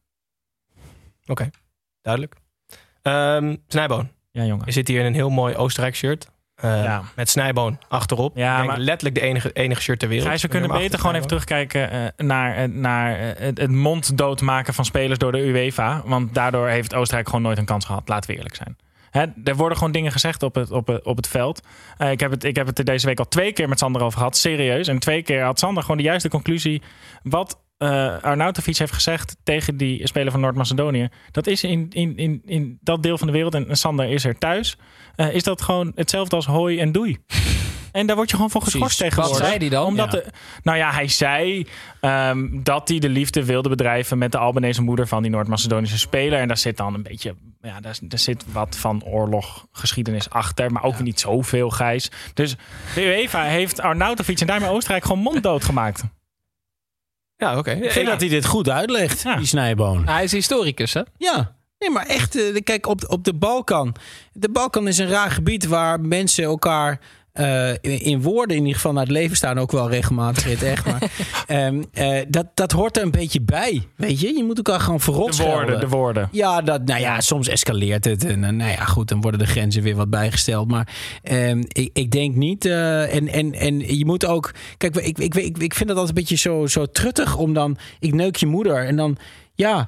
Oké, okay. Duidelijk. Um, Snijboon, Ja, jongen. je zit hier in een heel mooi Oostenrijk shirt. Uh, ja. Met Snijboon achterop. Ja, ik denk maar letterlijk de enige, enige shirt ter wereld. Gijs, we kunnen beter gewoon even terugkijken uh, naar, uh, naar uh, het, het monddoodmaken van spelers door de UEFA. Want daardoor heeft Oostenrijk gewoon nooit een kans gehad. Laten we eerlijk zijn. Hè, er worden gewoon dingen gezegd op het, op het, op het veld. Uh, ik, heb het, ik heb het er deze week al twee keer met Sander over gehad. Serieus. En twee keer had Sander gewoon de juiste conclusie. Wat uh, Arnautovic heeft gezegd tegen die speler van Noord-Macedonië. Dat is in, in, in, in dat deel van de wereld. En Sander is er thuis. Uh, is dat gewoon hetzelfde als hoi en doei. En daar word je gewoon voor geschorst tegenwoordig. Wat zei hij dan? Omdat Ja. de, nou ja, hij zei um, dat hij de liefde wilde bedrijven met de Albanese moeder van die Noord-Macedonische speler. En daar zit dan een beetje, ja, daar, daar zit wat van oorloggeschiedenis achter. Maar ook ja. niet zoveel, Gijs. Dus de UEFA heeft Arnautovic en daarmee Oostenrijk gewoon monddood gemaakt. Ja, oké. Okay. Ik vind ja. dat hij dit goed uitlegt, ja. die Snijboon. Hij is historicus, hè? Ja. Nee, maar echt, uh, kijk, op, op de Balkan. De Balkan is een raar gebied waar mensen elkaar uh, in, in woorden in ieder geval naar het leven staan. Ook wel regelmatig in het echt. Maar um, uh, dat, dat hoort er een beetje bij. Weet je, je moet elkaar gewoon verrot De woorden, schelden. de woorden. Ja, dat, nou ja, soms escaleert het. En uh, nou ja, goed, dan worden de grenzen weer wat bijgesteld. Maar um, ik, ik denk niet. Uh, en, en, en je moet ook. Kijk, ik, ik, ik, ik vind het altijd een beetje zo, zo truttig om dan. Ik neuk je moeder. En dan. Ja.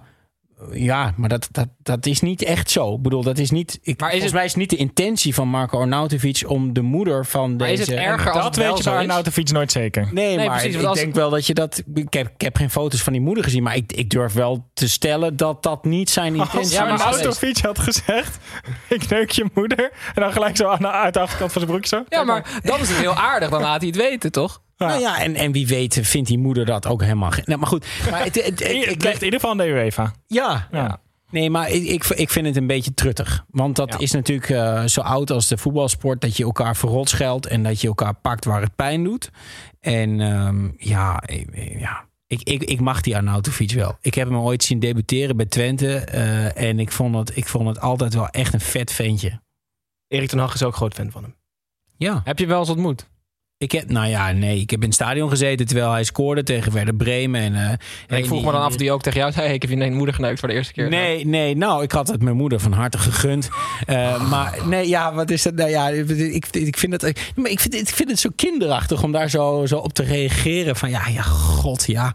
Ja, maar dat, dat, dat is niet echt zo. Ik bedoel, dat is niet. Ik, maar is volgens het, mij is het niet de intentie van Marko Arnautovic om de moeder van maar deze. Is het erger als dat het weet je bij Arnautovic nooit zeker. Nee, nee maar precies, ik als... denk wel dat je dat. Ik heb, ik heb geen foto's van die moeder gezien, maar ik, ik durf wel te stellen dat dat niet zijn intentie is. is. Ja, maar Arnautovic had gezegd: ik neuk je moeder. En dan gelijk zo aan de, uit de achterkant van zijn broek zo. Ja, maar dan is het heel aardig. Dan laat hij het weten, toch? Ja. Nou ja, en, en wie weet vindt die moeder dat ook helemaal. Ge- nou, maar goed. Maar het, het, het, het, het ligt in ieder geval aan de UEFA. Ja. ja. Nee, maar ik, ik, ik vind het een beetje truttig. Want dat ja. is natuurlijk uh, zo oud als de voetbalsport. Dat je elkaar verrot scheldt en dat je elkaar pakt waar het pijn doet. En um, ja, ja. Ik, ik, ik mag die Arnautovic wel. Ik heb hem ooit zien debuteren bij Twente. Uh, en ik vond, het, ik vond het altijd wel echt een vet ventje. Erik ten Hag is ook groot fan van hem. Ja. Heb je wel eens ontmoet? Ik heb, nou ja, nee. Ik heb in het stadion gezeten terwijl hij scoorde tegen Werder Bremen. En, uh, en ik vroeg die, me dan af en toe ook tegen jou. Hey, ik heb je een moeder geneukt voor de eerste keer. Nee, nee. Nou, ik had het mijn moeder van harte gegund. Uh, maar nee, ja, wat is dat? Nou ja, ik, ik vind het, ik, ik vind, ik vind het zo kinderachtig om daar zo, zo op te reageren. Van ja, ja, god, ja.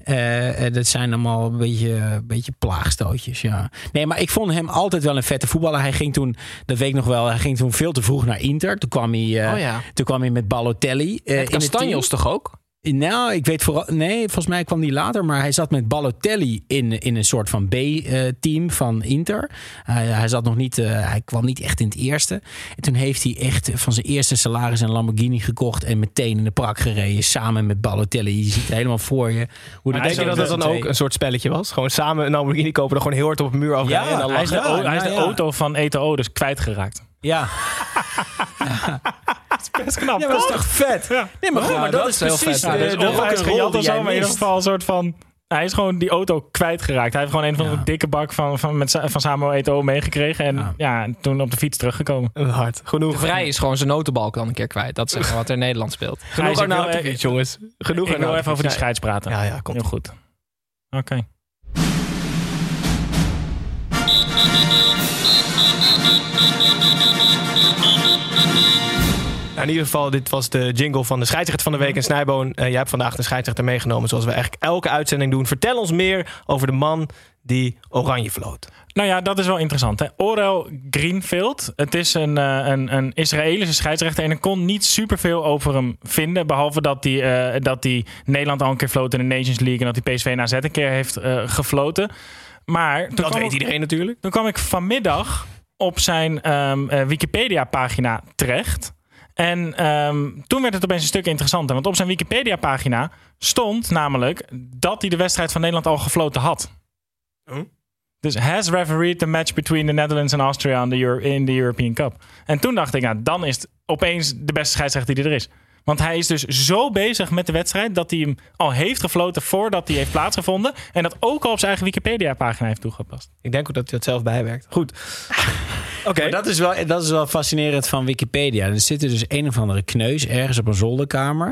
Uh, dat zijn allemaal een beetje, een beetje plaagstootjes, ja. Nee, maar ik vond hem altijd wel een vette voetballer. Hij ging toen, dat weet ik nog wel, hij ging toen veel te vroeg naar Inter. Toen kwam hij, uh, oh ja. toen kwam hij met Balotelli. Uh, met Castanjos toch ook? Nou, ik weet vooral... Nee, volgens mij kwam die later. Maar hij zat met Balotelli in, in een soort van B-team uh, van Inter. Uh, hij zat nog niet... Uh, hij kwam niet echt in het eerste. En toen heeft hij echt van zijn eerste salaris een Lamborghini gekocht en meteen in de prak gereden. Samen met Balotelli. Je ziet helemaal voor je. Hoe maar denk je dat dat dan ook een soort spelletje was? Gewoon samen een Lamborghini kopen, dan gewoon heel hard op het muur afrijden. Ja, en dan hij is de, ja, hij is de ja. auto van Eto'o dus kwijtgeraakt. Ja. Dat is best knap. Ja, maar dat is toch vet? Ja. Nee, maar goed, ja, maar dat, dat is is heel precies... vet. Ja, dus de, de of hij is rock'n'roll gejat die of zo, jij maar in ieder mist. geval een soort van... Hij is gewoon die auto kwijtgeraakt. Hij heeft gewoon een van de Ja. dikke bak van, van, met, van Samuel Eto'o meegekregen. En Ja. ja, toen op de fiets teruggekomen. Hard. Genoeg. De Vrij is gewoon zijn notenbalk dan een keer kwijt. Dat is zeg maar wat er in Nederland speelt. Genoeg Gijs, ik wil- Arnautovic, jongens. Genoeg Ik wil even over die schijt. scheids praten. Ja, ja, komt. Heel goed. Oké. Okay. Nou, in ieder geval, dit was de jingle van de scheidsrechter van de week. En Snijboon, uh, jij hebt vandaag de scheidsrechter meegenomen, zoals we eigenlijk elke uitzending doen. Vertel ons meer over de man die oranje floot. Nou ja, dat is wel interessant. Hè? Orel Greenfield. Het is een, uh, een, een Israëlische scheidsrechter. En ik kon niet superveel over hem vinden. Behalve dat hij uh, dat hij Nederland al een keer floot in de Nations League. En dat hij P S V en A Z een keer heeft uh, gefloten. Maar dat weet ik, iedereen natuurlijk. Toen kwam ik vanmiddag op zijn um, uh, Wikipedia-pagina terecht. En um, toen werd het opeens een stuk interessanter. Want op zijn Wikipedia-pagina stond namelijk dat hij de wedstrijd van Nederland al gefloten had. Huh? Dus has refereed the match between the Netherlands and Austria in the, Euro- in the European Cup. En toen dacht ik, nou, dan is het opeens de beste scheidsrechter die er is. Want hij is dus zo bezig met de wedstrijd dat hij hem al heeft gefloten voordat hij heeft plaatsgevonden. En dat ook al op zijn eigen Wikipedia-pagina heeft toegepast. Ik denk ook dat hij dat zelf bijwerkt. Goed. Oké. Okay. Dat is wel, dat is wel fascinerend van Wikipedia. Er zit er dus een of andere kneus ergens op een zolderkamer.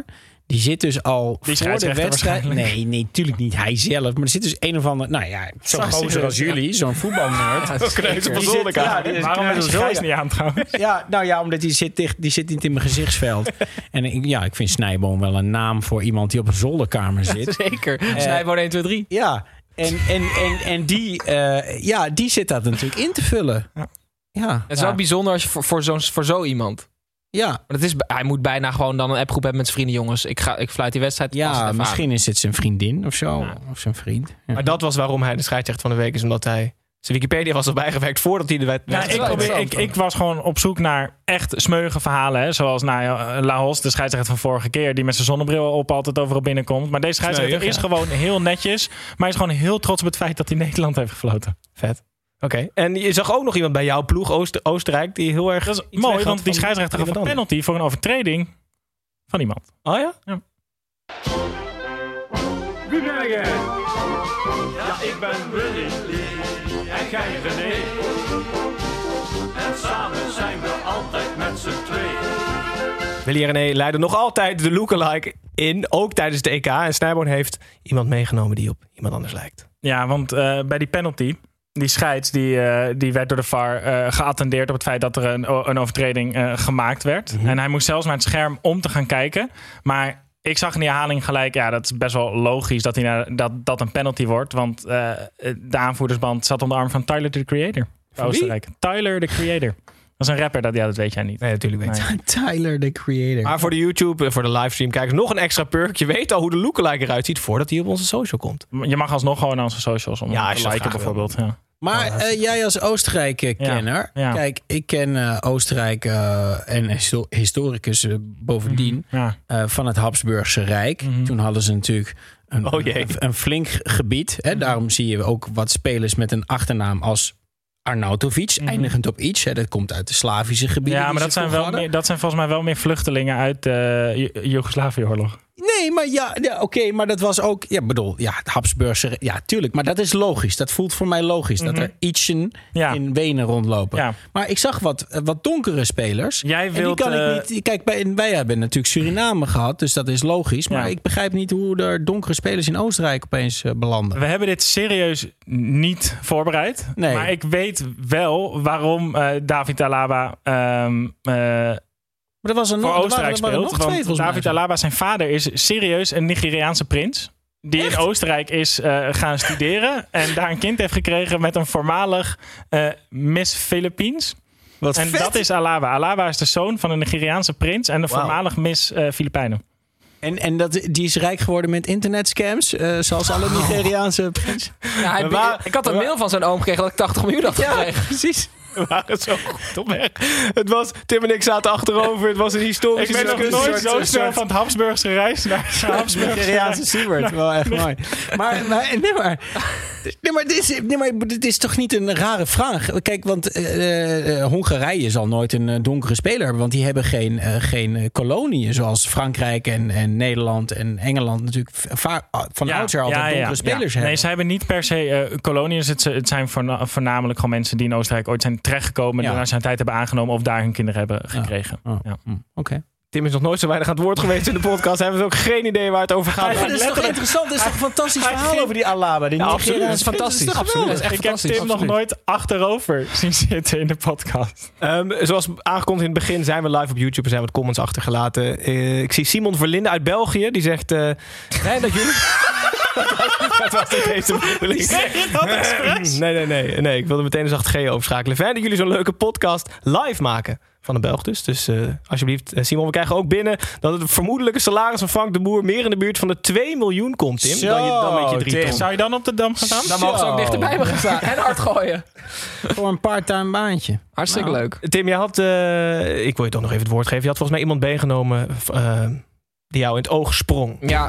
Die zit dus al Die voor de scheidsrechter wedstrijd. waarschijnlijk. Nee, nee, natuurlijk niet hij zelf. Maar er zit dus een of ander... Nou ja, zo'n Zag gozer serieus, als jullie. Zo'n voetbalnerd. Dat kneuzen op Die de zit- ja, die is Waarom heb je kneuzel Gijs zo, niet aan trouwens? Ja, nou ja, omdat die zit, dicht, die zit niet in mijn gezichtsveld. En ik, ja, ik vind Snijboom wel een naam voor iemand die op een zolderkamer zit. Zeker. Snijboom één, twee, drie. Ja, en, en, en, en die, uh, ja, die zit dat natuurlijk in te vullen. Ja. ja. Het is wel bijzonder als je voor, voor, zo, voor zo iemand. Ja. Maar dat is, hij moet bijna gewoon dan een appgroep hebben met zijn vrienden. Jongens, ik, ga, ik fluit die wedstrijd. Ja, misschien is het zijn vriendin of zo. Ja. Of zijn vriend. Ja. Maar dat was waarom hij de scheidsrechter van de week is. Omdat hij... Zijn Wikipedia was al bijgewerkt voordat hij de wet... Ja, ik, probeer, ik, ik was gewoon op zoek naar echt smeuïge verhalen. Hè? Zoals nou, ja, Lahos, de scheidsrechter van vorige keer... die met zijn zonnebril op altijd overal binnenkomt. Maar deze scheidsrechter Smeuïg, is ja. gewoon heel netjes. Maar hij is gewoon heel trots op het feit dat hij Nederland heeft gefloten. Vet. Oké. Okay. En je zag ook nog iemand bij jouw ploeg, Oost- Oostenrijk... die heel erg... Dat is iets mooi, weg had want die van scheidsrechter gaf een iemand penalty... voor een overtreding van iemand. anders. Oh ja? Ja. Wie ben jij? Ja, ik ben Willy en jij René. En samen zijn we altijd met z'n tweeën. Willy en René leiden nog altijd de lookalike in. Ook tijdens de E K. En Snijboom heeft iemand meegenomen die op iemand anders lijkt. Ja, want uh, bij die penalty... Die scheids die, uh, die werd door de V A R uh, geattendeerd op het feit dat er een, een overtreding uh, gemaakt werd. Mm-hmm. En hij moest zelfs naar het scherm om te gaan kijken. Maar ik zag in die herhaling gelijk, ja, dat is best wel logisch dat hij naar, dat, dat een penalty wordt. Want uh, de aanvoerdersband zat om de arm van Tyler, the Creator. Oostenrijk. Tyler, the Creator. Dat is een rapper, dat, ja, dat weet jij niet. Nee, natuurlijk weet nee. Tyler, the Creator. Maar voor de YouTube, voor de livestream, kijkers nog een extra perk. Je weet al hoe de lookalike eruit ziet voordat hij op onze social komt. Je mag alsnog gewoon naar onze socials om ja, te liken bijvoorbeeld. Ja. Maar oh, uh, jij als Oostenrijk-kenner... Ja, ja. Kijk, ik ken uh, Oostenrijk uh, en histo- historicus uh, bovendien... Mm, ja. uh, van het Habsburgse Rijk. Mm-hmm. Toen hadden ze natuurlijk een, oh, jee. een, een flink gebied. Hè? Mm-hmm. Daarom zie je ook wat spelers met een achternaam als... Arnautovic, mm-hmm. eindigend op iets. Hè. Dat komt uit de Slavische gebieden. Ja, maar dat zijn, wel meer, dat zijn volgens mij wel meer vluchtelingen uit de uh, Joegoslavië-oorlog. Nee, maar ja, ja oké, okay, maar dat was ook... Ja, bedoel, ja, het Habsburgse... Ja, tuurlijk, maar dat is logisch. Dat voelt voor mij logisch. Mm-hmm. Dat er ietsen ja. in Wenen rondlopen. Ja. Maar ik zag wat, wat donkere spelers. Jij wilt... En die kan uh... ik niet... Kijk, bij, wij hebben natuurlijk Suriname gehad, dus dat is logisch. Maar ja. ik begrijp niet hoe er donkere spelers in Oostenrijk opeens uh, belanden. We hebben dit serieus niet voorbereid. Nee. Maar ik weet wel waarom uh, David Alaba... Um, uh, Maar er was een, voor er Oostenrijk waren, er waren speelt. nog twee, Want David mij. Alaba, zijn vader, is serieus een Nigeriaanse prins. Die Echt? in Oostenrijk is uh, gaan studeren. En daar een kind heeft gekregen met een voormalig uh, Miss Philippines. Wat en vet. dat is Alaba. Alaba is de zoon van een Nigeriaanse prins en de wow. voormalig Miss uh, Filipijnen. En, en dat, die is rijk geworden met internetscams, uh, zoals alle Nigeriaanse prins. Ja, hij, waren, ik had een mail van zijn oom gekregen dat ik tachtig miljoen had gekregen. Ja, precies. We waren zo goed op weg. Het was, Tim en ik zaten achterover. Het was een historische... Ik ben nog nooit zo snel van het Habsburgse reis naar het Habsburgse Nigeriaanse Siebert. Wel echt mooi. Maar, maar, nee, maar, nee, maar, dit is, nee, maar dit is toch niet een rare vraag? Kijk, want uh, uh, Hongarije zal nooit een uh, donkere speler hebben. Want die hebben geen, uh, geen uh, koloniën zoals Frankrijk en, en Nederland en Engeland natuurlijk va- van ja, oudsher altijd ja, donkere ja, spelers ja. hebben. Nee, ze hebben niet per se uh, koloniën. Het, het zijn voorna- voornamelijk gewoon mensen die in Oostenrijk ooit zijn terechtgekomen... Ja. en naar zijn tijd hebben aangenomen of daar hun kinderen hebben gekregen. Ja. Oh. Ja. Mm, Oké. Okay. Tim is nog nooit zo weinig aan het woord geweest in de podcast. Hij heeft ook geen idee waar het over gaat. Ja, dat is toch interessant? Dat is toch een fantastisch verhaal ging... over die Alaba? Die ja, absoluut. Dat is fantastisch. Dat is absoluut. Dat is echt ik heb Tim absoluut. nog nooit achterover zien zitten in de podcast. Um, zoals aangekondigd in het begin zijn we live op YouTube en zijn we wat comments achtergelaten. Uh, ik zie Simon Verlinde uit België. Die zegt... Uh, nee, dat jullie... dat was niet deze bedoeling. Nee, nee, nee, nee. Ik wilde meteen een zacht G overschakelen. Fijn dat jullie zo'n leuke podcast live maken. Van een Belg dus. Dus uh, alsjeblieft, Simon, we krijgen ook binnen dat het vermoedelijke salaris van Frank de Boer meer in de buurt van de twee miljoen komt, Tim. Zo, dan, je, dan met je drie ton. Zou je dan op de Dam gaan staan? Dan mogen ze ook dichterbij me gaan staan. En hard gooien. Voor een part-time baantje. Hartstikke nou, leuk. Tim, je had... Uh, ik wil je toch nog even het woord geven. Je had volgens mij iemand meegenomen uh, die jou in het oog sprong. Ja.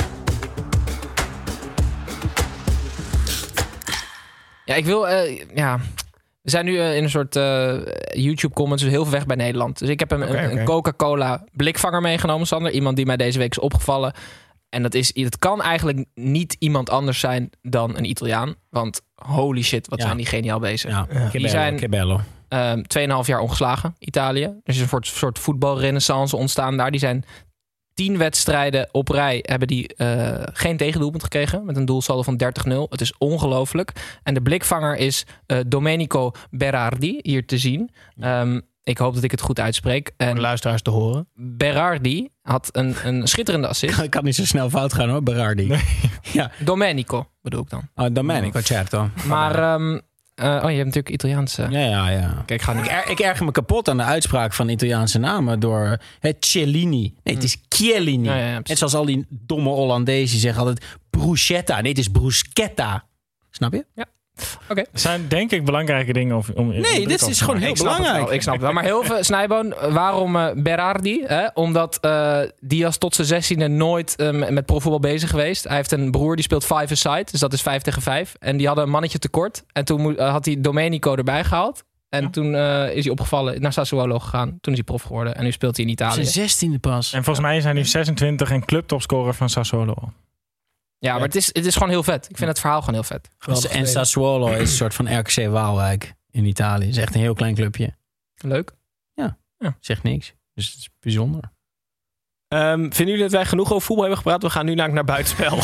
Ja, ik wil... Uh, ja... We zijn nu uh, in een soort uh, YouTube-comments dus heel veel weg bij Nederland. Dus ik heb een, okay, een, okay. een Coca-Cola blikvanger meegenomen, Sander. Iemand die mij deze week is opgevallen. En dat is, het kan eigenlijk niet iemand anders zijn dan een Italiaan. Want holy shit, wat ja. zijn die geniaal bezig. Ja, ja. Die zijn um, tweeënhalf jaar ongeslagen, Italië. Er is een soort, soort voetbalrenaissance ontstaan daar. Die zijn tien wedstrijden op rij hebben die uh, geen tegendoelpunt gekregen. Met een doelsaldo van dertig nul. Het is ongelooflijk. En de blikvanger is uh, Domenico Berardi, hier te zien. Um, ik hoop dat ik het goed uitspreek. En Om de luisteraars te horen. Berardi had een, een schitterende assist. Het kan niet zo snel fout gaan hoor, Berardi. Nee. Ja. Domenico bedoel ik dan. Oh, Domenico, certo. Maar... Um, Uh, oh, je hebt natuurlijk Italiaanse. Ja, ja, ja. Kijk, ga niet. Ik, er, ik erger me kapot aan de uitspraak van Italiaanse namen door het Cellini. Nee, het is Chiellini. Ja, ja, ja, Net zoals al die domme Hollandezen zeggen altijd bruschetta. Nee, het is bruschetta. Snap je? Ja. Oké. Okay. Zijn denk ik belangrijke dingen om. om nee, dit is gewoon heel ik belangrijk. Snap ik snap het wel. Maar heel veel Snijboon, waarom uh, Berardi? Hè? Omdat uh, die was tot zijn zestiende nooit uh, met profvoetbal bezig geweest. Hij heeft een broer die speelt five-a-side, dus dat is vijf tegen vijf. En die hadden een mannetje tekort. En toen uh, had hij Domenico erbij gehaald. En ja. toen uh, is hij opgevallen, naar Sassuolo gegaan. Toen is hij prof geworden en nu speelt hij in Italië. Zijn zestiende pas. En volgens mij zijn hij zesentwintig en clubtopscorer van Sassuolo. Ja, maar het is, het is gewoon heel vet. Ik vind het verhaal gewoon heel vet. Geweldig en Sassuolo is een soort van R K C Waalwijk in Italië. Het is echt een heel klein clubje. Leuk. Ja, ja. Zegt niks. Dus het is bijzonder. Um, vinden jullie dat wij genoeg over voetbal hebben gepraat? We gaan nu naar, naar buitenspel.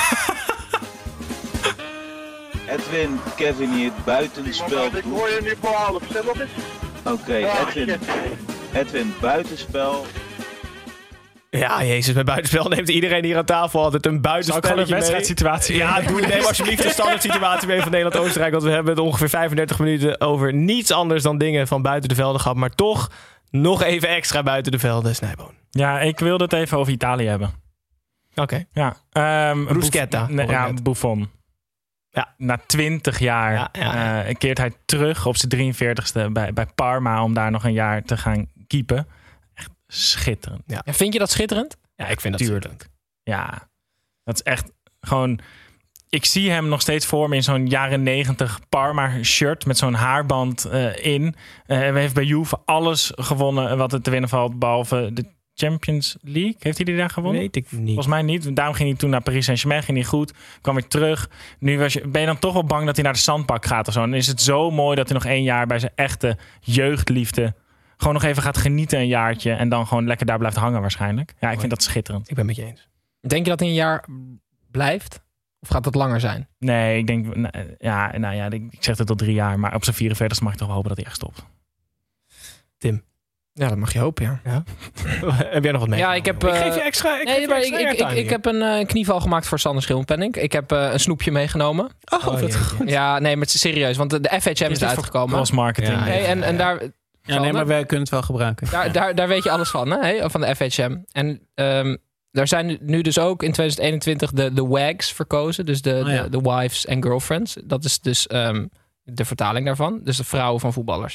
Edwin, Kevin hier, buitenspel. Ik hoor je nu voor half. Stem op eens. Oké, okay, Edwin. Edwin, buitenspel. Ja, jezus, met buitenspel neemt iedereen hier aan tafel altijd een buitenspelletje mee. Een wedstrijdsituatie. Ja, doe neem alsjeblieft de standaard situatie mee van Nederland-Oostenrijk. Want we hebben het ongeveer vijfendertig minuten over niets anders dan dingen van buiten de velden gehad. Maar toch nog even extra buiten de velden, Snijboon. Ja, ik wilde het even over Italië hebben. Oké. Okay. Ja, um, Bruschetta. Nee, ja, Buffon. Ja. Na twintig jaar ja, ja. Uh, keert hij terug op zijn drieënveertigste bij, bij Parma om daar nog een jaar te gaan keepen. Echt schitterend. Ja. En vind je dat schitterend? Ja, ik vind dat Tuurlijk. schitterend. Ja, dat is echt gewoon... Ik zie hem nog steeds voor me in zo'n jaren negentig Parma shirt met zo'n haarband uh, in. Uh, hij heeft bij Juve alles gewonnen wat er te winnen valt, behalve de Champions League. Heeft hij die daar gewonnen? Weet ik niet. Volgens mij niet. Daarom ging hij toen naar Paris Saint-Germain. Ging hij goed. Kwam weer terug. Nu was je, ben je dan toch wel bang dat hij naar de zandbak gaat of zo. En dan is het zo mooi dat hij nog één jaar bij zijn echte jeugdliefde gewoon nog even gaat genieten een jaartje. En dan gewoon lekker daar blijft hangen waarschijnlijk. Ja, ik vind dat schitterend. Ik ben het met je eens. Denk je dat hij een jaar blijft? Of gaat het langer zijn? Nee, ik denk... Ja, nou ja, ik zeg het al drie jaar. Maar op zijn vierenveertigste mag ik toch wel hopen dat hij echt stopt. Tim. Ja, dat mag je hopen, ja. ja. Heb jij nog wat mee? Ja, ik heb... Uh, ik geef je extra... Ik, nee, maar extra ik, ik, ik, ik heb een uh, knieval gemaakt voor Sander Schilpenninck. Ik heb uh, een snoepje meegenomen. Oh, oh wat goed. Ja, nee, maar het is serieus. Want de, de F H M is, is uitgekomen. Cross marketing. Ja, nee, en, en daar... Ja, nee, maar wij kunnen het wel gebruiken. Daar, daar, daar weet je alles van, hè? Van de F H M. En um, daar zijn nu dus ook in twintig eenentwintig de, de W A Gs verkozen. Dus de, oh, ja. de, de Wives and Girlfriends. Dat is dus um, de vertaling daarvan. Dus de vrouwen van voetballers.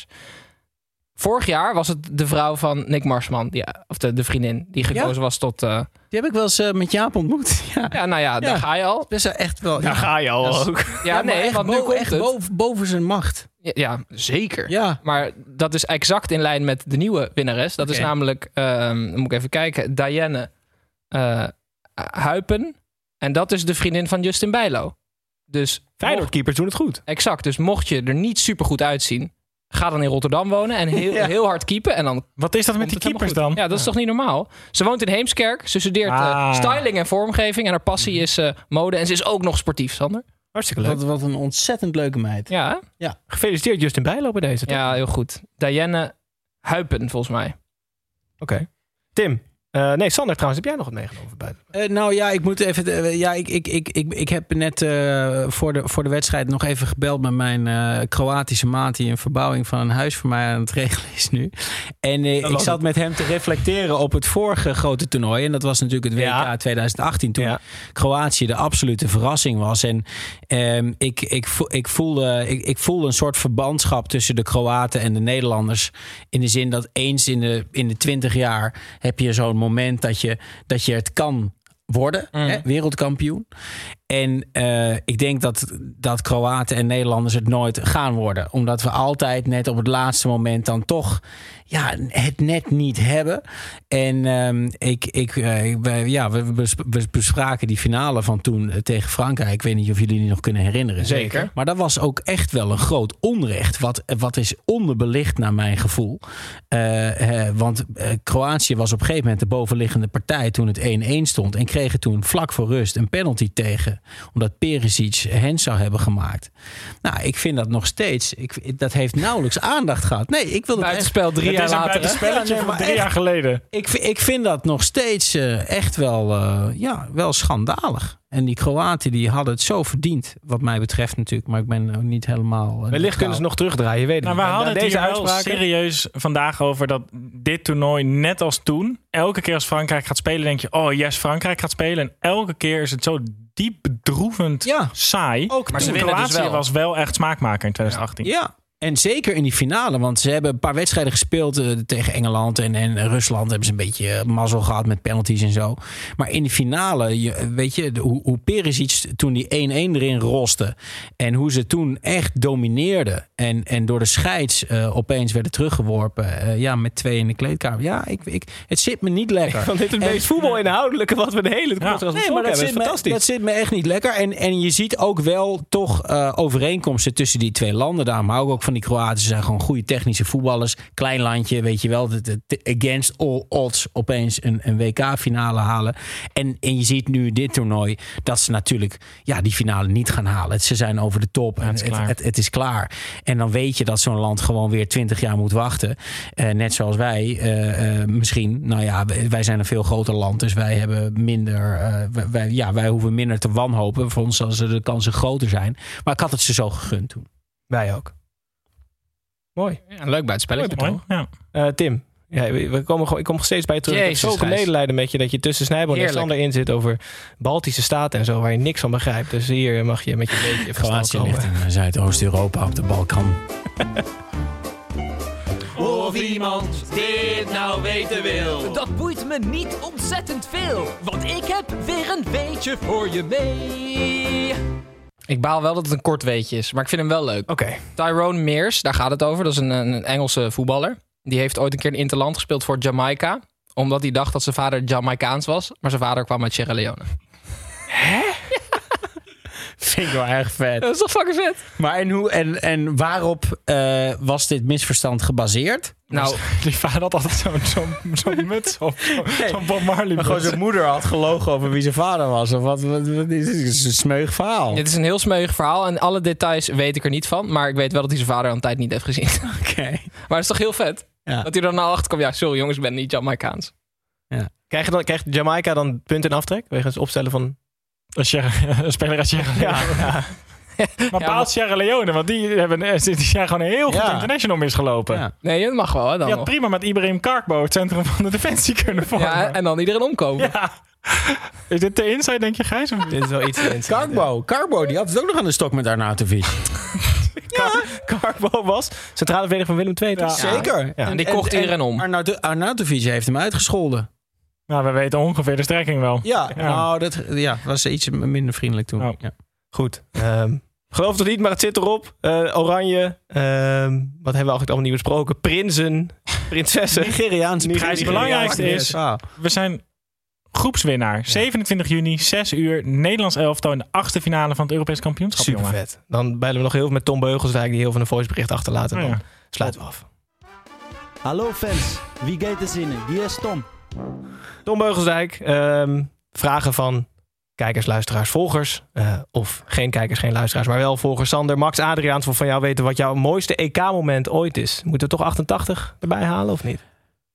Vorig jaar was het de vrouw van Nick Marsman. Die, of de, de vriendin die gekozen ja? was tot... Uh... Die heb ik wel eens uh, met Jaap ontmoet. Ja, ja nou ja, ja, daar ga je al. Best wel echt wel... Daar ja. ga je al dat ook. Is, ja, ja, nee, echt, want bo- nu komt echt het. boven, boven zijn macht. Ja, ja, zeker. Ja. Maar dat is exact in lijn met de nieuwe winnares. Dat okay. is namelijk, um, dan moet ik even kijken, Diane uh, Huipen. En dat is de vriendin van Justin Bijlo. Dus Feyenoord-keepers doen het goed. Exact. Dus mocht je er niet super goed uitzien, ga dan in Rotterdam wonen en heel, ja. heel hard keepen. En dan Wat is dat met die keepers dan? Ja, dat is toch niet normaal? Ze woont in Heemskerk. Ze studeert ah. uh, styling en vormgeving. En haar passie is uh, mode. En ze is ook nog sportief, Sander. Hartstikke leuk. Wat, wat een ontzettend leuke meid. Ja. ja. Gefeliciteerd Justin Bijlo bij deze. Toch? Ja, heel goed. Diane Huipen, volgens mij. Oké. Okay. Tim. Uh, nee, Sander, trouwens, heb jij nog wat meegenomen buiten? Uh, nou ja, ik moet even. Uh, ja, ik, ik, ik, ik, ik heb net uh, voor, de, voor de wedstrijd nog even gebeld met mijn uh, Kroatische maat die een verbouwing van een huis voor mij aan het regelen is nu. En uh, ik zat het. met hem te reflecteren op het vorige grote toernooi. En dat was natuurlijk het W K ja. twintig achttien. Toen ja. Kroatië de absolute verrassing was. En um, ik, ik, ik, voelde, ik, ik voelde een soort verbandschap tussen de Kroaten en de Nederlanders. In de zin dat eens in de, in de twintig jaar heb je zo'n moment dat je, dat je het kan worden, mm. hè, wereldkampioen. En uh, ik denk dat, dat Kroaten en Nederlanders het nooit gaan worden. Omdat we altijd net op het laatste moment dan toch ja, het net niet hebben. En um, ik, ik, uh, we, ja, we, we bespraken die finale van toen tegen Frankrijk. Ik weet niet of jullie die nog kunnen herinneren. Zeker. Maar dat was ook echt wel een groot onrecht. Wat, wat is onderbelicht naar mijn gevoel. Uh, uh, want uh, Kroatië was op een gegeven moment de bovenliggende partij toen het één-één stond. En kregen toen vlak voor rust een penalty tegen. Omdat Perisic hen zou hebben gemaakt. Nou, ik vind dat nog steeds. Ik, dat heeft nauwelijks aandacht gehad. Nee, ik wil het buitenspel drie jaar later. Het is een buitenspelletje ja, nee, van drie echt, jaar geleden. Ik, ik vind dat nog steeds uh, echt wel, uh, ja, wel schandalig. En die Kroaten die hadden het zo verdiend, wat mij betreft natuurlijk. Maar ik ben ook niet helemaal... Uh, Wellicht kunnen ze nog terugdraaien, je weet het nou, niet. We hadden deze het hier uitspraken wel serieus vandaag over dat dit toernooi, net als toen, elke keer als Frankrijk gaat spelen, denk je, oh yes, Frankrijk gaat spelen. En elke keer is het zo diep bedroevend ja, saai. Ook maar toen ze Kroatië dus wel. was wel echt smaakmaker in twintig achttien. Ja. En zeker in die finale, want ze hebben een paar wedstrijden gespeeld uh, tegen Engeland en, en Rusland. Hebben ze een beetje uh, mazzel gehad met penalties en zo. Maar in die finale, je, weet je, de, hoe, hoe Perisic toen die één-één erin roste. En hoe ze toen echt domineerden. En, en door de scheids uh, opeens werden teruggeworpen. Uh, ja, met twee in de kleedkamer. Ja, ik, ik, het zit me niet lekker. Want dit is het meest voetbalinhoudelijke wat we de hele ja, podcast nee, maar dat hebben. zit, me, dat zit me echt niet lekker. En, en je ziet ook wel toch uh, overeenkomsten tussen die twee landen. Daarom hou ik ook van die Kroaten. Ze zijn gewoon goede technische voetballers. Klein landje, weet je wel. De, de, de, against all odds opeens een, een W K-finale halen. En, en je ziet nu dit toernooi dat ze natuurlijk ja, die finale niet gaan halen. Ze zijn over de top. Ja, en het, is het, het, het is klaar. En dan weet je dat zo'n land gewoon weer twintig jaar moet wachten. Uh, net zoals wij. Uh, uh, misschien. Nou ja, wij zijn een veel groter land. Dus wij hebben minder. Uh, wij, ja, wij hoeven minder te wanhopen. Voor ons zullen de kansen groter zijn. Maar ik had het ze zo gegund toen. Wij ook. Mooi. Ja, een leuk buitenspelletje. Mooi, ja. Uh, Tim, ja, we komen gewoon, ik kom steeds bij je terug. Jezus, ik heb zoveel Gijs. medelijden met je dat je tussen Snijboon en Sander in zit over Baltische staten en zo, waar je niks van begrijpt. Dus hier mag je met je beetje verstand Kroatië ligt komen. in Zuidoost-Europa op de Balkan. Of iemand dit nou weten wil. Dat boeit me niet ontzettend veel, want ik heb weer een weetje voor je mee. Ik baal wel dat het een kort weetje is, maar ik vind hem wel leuk. Oké. Okay. Tyrone Mears, daar gaat het over. Dat is een, een Engelse voetballer. Die heeft ooit een keer een interland gespeeld voor Jamaica. Omdat hij dacht dat zijn vader Jamaicaans was. Maar zijn vader kwam uit Sierra Leone. Hè? Vind ik wel erg vet. Dat is toch fucking vet? Maar en, hoe, en, en waarop uh, was dit misverstand gebaseerd? Nou, die vader had altijd zo'n zo'n zo'n muts op. Nee, zo'n Bob Marley maar gewoon muts. zijn moeder had gelogen over wie zijn vader was. Of wat, wat, wat is dit? Het is een smeug verhaal. Het is een heel smeuig verhaal. En alle details weet ik er niet van. Maar ik weet wel dat hij zijn vader al een tijd niet heeft gezien. Oké. Okay. Maar het is toch heel vet? Ja. Dat hij er nou achter komt. Ja, sorry jongens, ik ben niet Jamaicaans. Ja. Krijg je dan, krijgt Jamaica dan punten en aftrek? Wegens het opstellen van... Een, Sierra, een speler uit Sierra Leone. Ja, ja. Maar ja, behaalt Sierra Leone, want die, hebben, die zijn gewoon heel goed ja. international misgelopen. Ja. Nee, dat mag wel. Hè, dan Je nog. had prima met Ibrahim Karkbo het centrum van de defensie kunnen vormen. Ja, en dan iedereen omkomen. Ja. Is dit de inside, denk je, Gijs? Of niet? Dit is wel iets in. Carbo. Carbo, die had het ook nog aan de stok met Arnautovic. Ja. Carbo was centrale verdediger van Willem twee. Ja. Zeker. Ja. En die kocht iedereen om. Arnaut- Arnautovic heeft hem uitgescholden. Nou, we weten ongeveer de strekking wel. Ja, Ja. nou, dat ja, was iets minder vriendelijk toen. Oh. Ja. Goed. Um, geloof het niet, maar het zit erop. Uh, oranje. Um, wat hebben we eigenlijk allemaal niet besproken? Prinsen. Prinsessen. Nigeriaanse Nigeriaanse Het belangrijkste is, Ah. we zijn groepswinnaar. zevenentwintig juni, zes uur, Nederlands elftal in de achtste finale van het Europees kampioenschap. Super jongen. vet. Dan bellen we nog heel veel met Tom Beugelsdijk, die heel veel een voicebericht achterlaat. En Oh, ja. dan sluiten we af. Hallo fans, wie gaat er zinnen? Wie is Tom? Tom Beugelsdijk. Um, vragen van kijkers, luisteraars, volgers. Uh, of geen kijkers, geen luisteraars, maar wel volgers. Sander, Max, Adriaans wil van jou weten wat jouw mooiste E K-moment ooit is. Moeten we toch achtentachtig erbij halen of niet?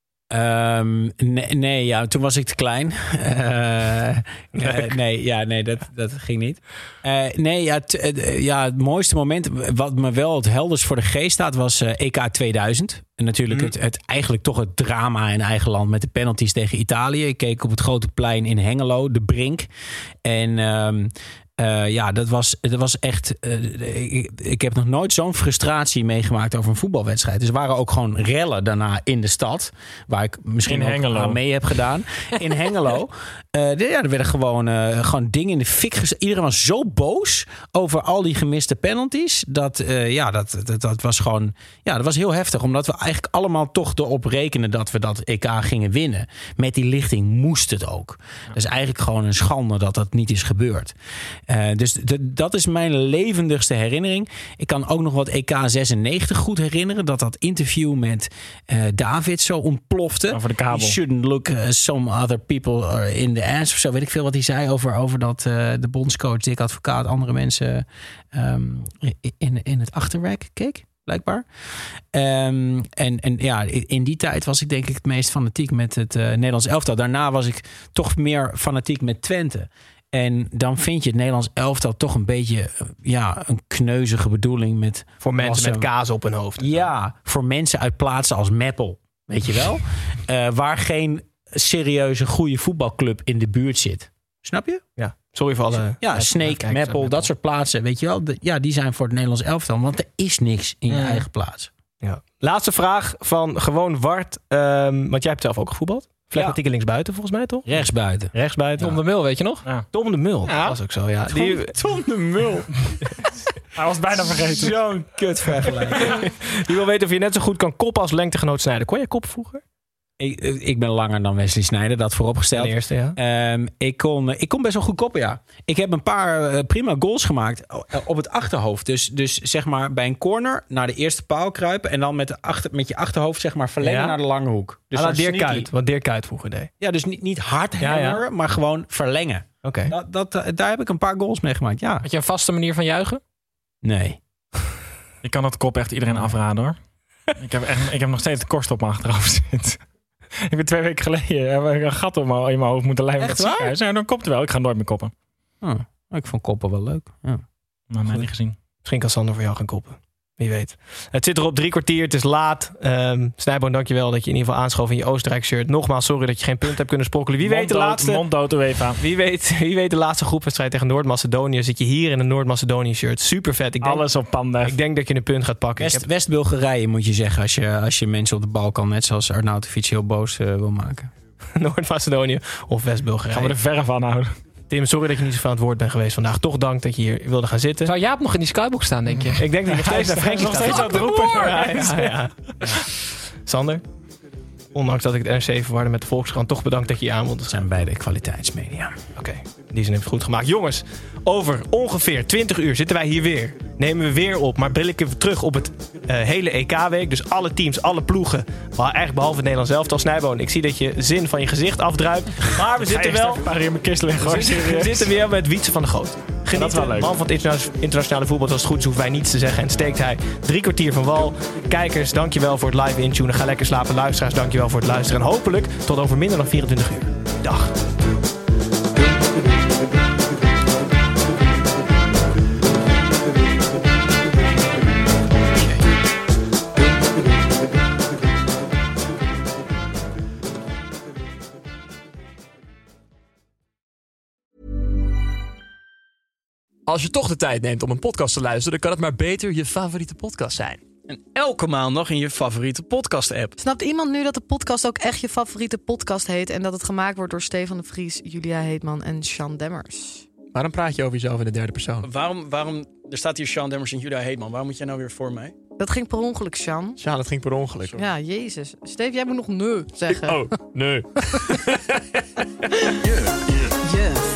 Um, nee, nee, ja, toen was ik te klein. Uh, uh, nee, ja, nee, dat, dat ging niet. Uh, nee, ja, t, uh, ja, het mooiste moment, wat me wel het helderst voor de geest staat, was uh, E K tweeduizend. En natuurlijk mm. het, het eigenlijk toch het drama in eigen land met de penalties tegen Italië. Ik keek op het grote plein in Hengelo, de Brink. En um, Uh, ja, dat was, dat was echt... Uh, ik, ik heb nog nooit zo'n frustratie meegemaakt over een voetbalwedstrijd. Dus er waren ook gewoon rellen daarna in de stad. Waar ik misschien in ook Hengelo. aan mee heb gedaan. In Hengelo. Uh, ja, er werden gewoon, uh, gewoon dingen in de fik gezet. Iedereen was zo boos over al die gemiste penalties. Dat, uh, ja, dat, dat, dat was gewoon... Ja, dat was heel heftig. Omdat we eigenlijk allemaal toch erop rekenen dat we dat E K gingen winnen. Met die lichting moest het ook. Dat is eigenlijk gewoon een schande dat dat niet is gebeurd. Uh, dus d- dat is mijn levendigste herinnering. Ik kan ook nog wat E K zesennegentig goed herinneren. Dat dat interview met uh, David zo ontplofte. Over de kabel. You shouldn't look uh, some other people in the ass of zo. Weet ik veel wat hij zei over, over dat uh, de bondscoach, Dick Advocaat, andere mensen um, in, in het achterwerk keek. Blijkbaar. Um, en, en ja, in die tijd was ik denk ik het meest fanatiek met het uh, Nederlands elftal. Daarna was ik toch meer fanatiek met Twente. En dan vind je het Nederlands elftal toch een beetje ja, een kneuzige bedoeling. Met voor mensen met kaas op hun hoofd. Ja, voor mensen uit plaatsen als Meppel. Weet je wel? uh, waar geen serieuze goede voetbalclub in de buurt zit. Snap je? Ja. Sorry voor alle... Ja, Sneek, Meppel, dat soort plaatsen. Weet je wel? De, ja, die zijn voor het Nederlands elftal. Want er is niks in je ja. eigen plaats. Ja. Laatste vraag van gewoon Wart. Um, want jij hebt zelf ook gevoetbald. Flegmatieke ja. linksbuiten volgens mij, toch? Rechtsbuiten. Rechtsbuiten. Tom de Mul, weet je nog? Ja. Tom de Mul. Ja. Dat was ook zo, ja. Tom, Die... Tom de Mul. Hij was bijna vergeten. Zo'n kut vergelijking. Die wil weten of je net zo goed kan koppen als lengtegenoot Sneijder. Kon jij koppen vroeger? Ik, ik ben langer dan Wesley Sneijder, dat vooropgesteld. De eerste, ja. Um, ik, kon, ik kon best wel goed koppen, ja. Ik heb een paar uh, prima goals gemaakt op het achterhoofd. Dus, dus zeg maar bij een corner naar de eerste paal kruipen... en dan met, de achter, met je achterhoofd zeg maar verlengen ja. naar de lange hoek. Dus ah, Dirk Kuyt, wat Dirk Kuyt vroeger deed. Ja, dus niet, niet hard hammeren, ja, ja. maar gewoon verlengen. Oké. Okay. Dat, dat, daar heb ik een paar goals mee gemaakt, ja. Had je een vaste manier van juichen? Nee. Ik kan dat kop echt iedereen afraden, hoor. ik, heb echt, ik heb nog steeds de korst op mijn achterhoofd zitten. Ik ben twee weken geleden heb ik een gat op mijn, in mijn hoofd moeten lijmen. Echt waar? Ja, dan kopt wel. Ik ga nooit meer koppen. Oh, ik vond koppen wel leuk. Ja. Maar mij niet gezien. Misschien kan Sander voor jou gaan koppen. Wie weet. Het zit erop drie kwartier. Het is laat. Um, Snijboon, dankjewel dat je in ieder geval aanschoof in je Oostenrijk shirt. Nogmaals, sorry dat je geen punt hebt kunnen sprokkelen. Wie monddood, weet de laatste... Monddood UEFA. Wie weet, wie weet de laatste groepwedstrijd tegen Noord-Macedonië. Zit je hier in een Noord-Macedonië shirt. Super vet. Ik denk, Alles op Pandev. Ik denk dat je een punt gaat pakken. West, heb... West-Bulgarije moet je zeggen als je, als je mensen op de Balkan, net zoals Arnautovic, heel boos uh, wil maken. Noord-Macedonië of West-Bulgarije. Gaan we er verre van houden. Tim, sorry dat je niet zo veel aan het woord bent geweest vandaag. Toch dank dat je hier wilde gaan zitten. Zou Jaap nog in die skybox staan, denk je? Ik denk dat hij nog steeds naar Frenkie staat. Nog steeds aan het roepen. Ja, ja, ja. Ja. Sander, ondanks dat ik het N R C verwarde met de Volkskrant, toch bedankt dat je hier aan wilde. Dat zijn beide kwaliteitsmedia. Oké, okay. In die zin heb je het goed gemaakt. Jongens, over ongeveer twintig uur zitten wij hier weer. Nemen we weer op, maar blikken we terug op het uh, hele E K-week. Dus alle teams, alle ploegen. Maar eigenlijk behalve het Nederlands elftal. Snijboon, ik zie dat je zin van je gezicht afdruipt. Maar we zitten wel... Een paar in mijn kist liggen. We zitten, we zitten weer met Wietse van de Goot. Geniet wel leuk. Man van het internationale voetbal. Als het goed is, hoeven wij niets te zeggen. En steekt hij drie kwartier van wal. Kijkers, dankjewel voor het live intunen. Ga lekker slapen. Luisteraars, dankjewel voor het luisteren. En hopelijk tot over minder dan vierentwintig uur. Dag. Als je toch de tijd neemt om een podcast te luisteren, dan kan het maar beter je favoriete podcast zijn. En elke maandag in je favoriete podcast-app. Snapt iemand nu dat de podcast ook echt je favoriete podcast heet en dat het gemaakt wordt door Stefan de Vries, Julia Heetman en Sean Demmers? Waarom praat je over jezelf in de derde persoon? Waarom, waarom, er staat hier Sean Demmers en Julia Heetman. Waarom moet jij nou weer voor mij? Dat ging per ongeluk, Sean. Ja, dat ging per ongeluk. Sorry. Ja, jezus. Steve, jij moet nog nee zeggen. Oh, nee. Je, je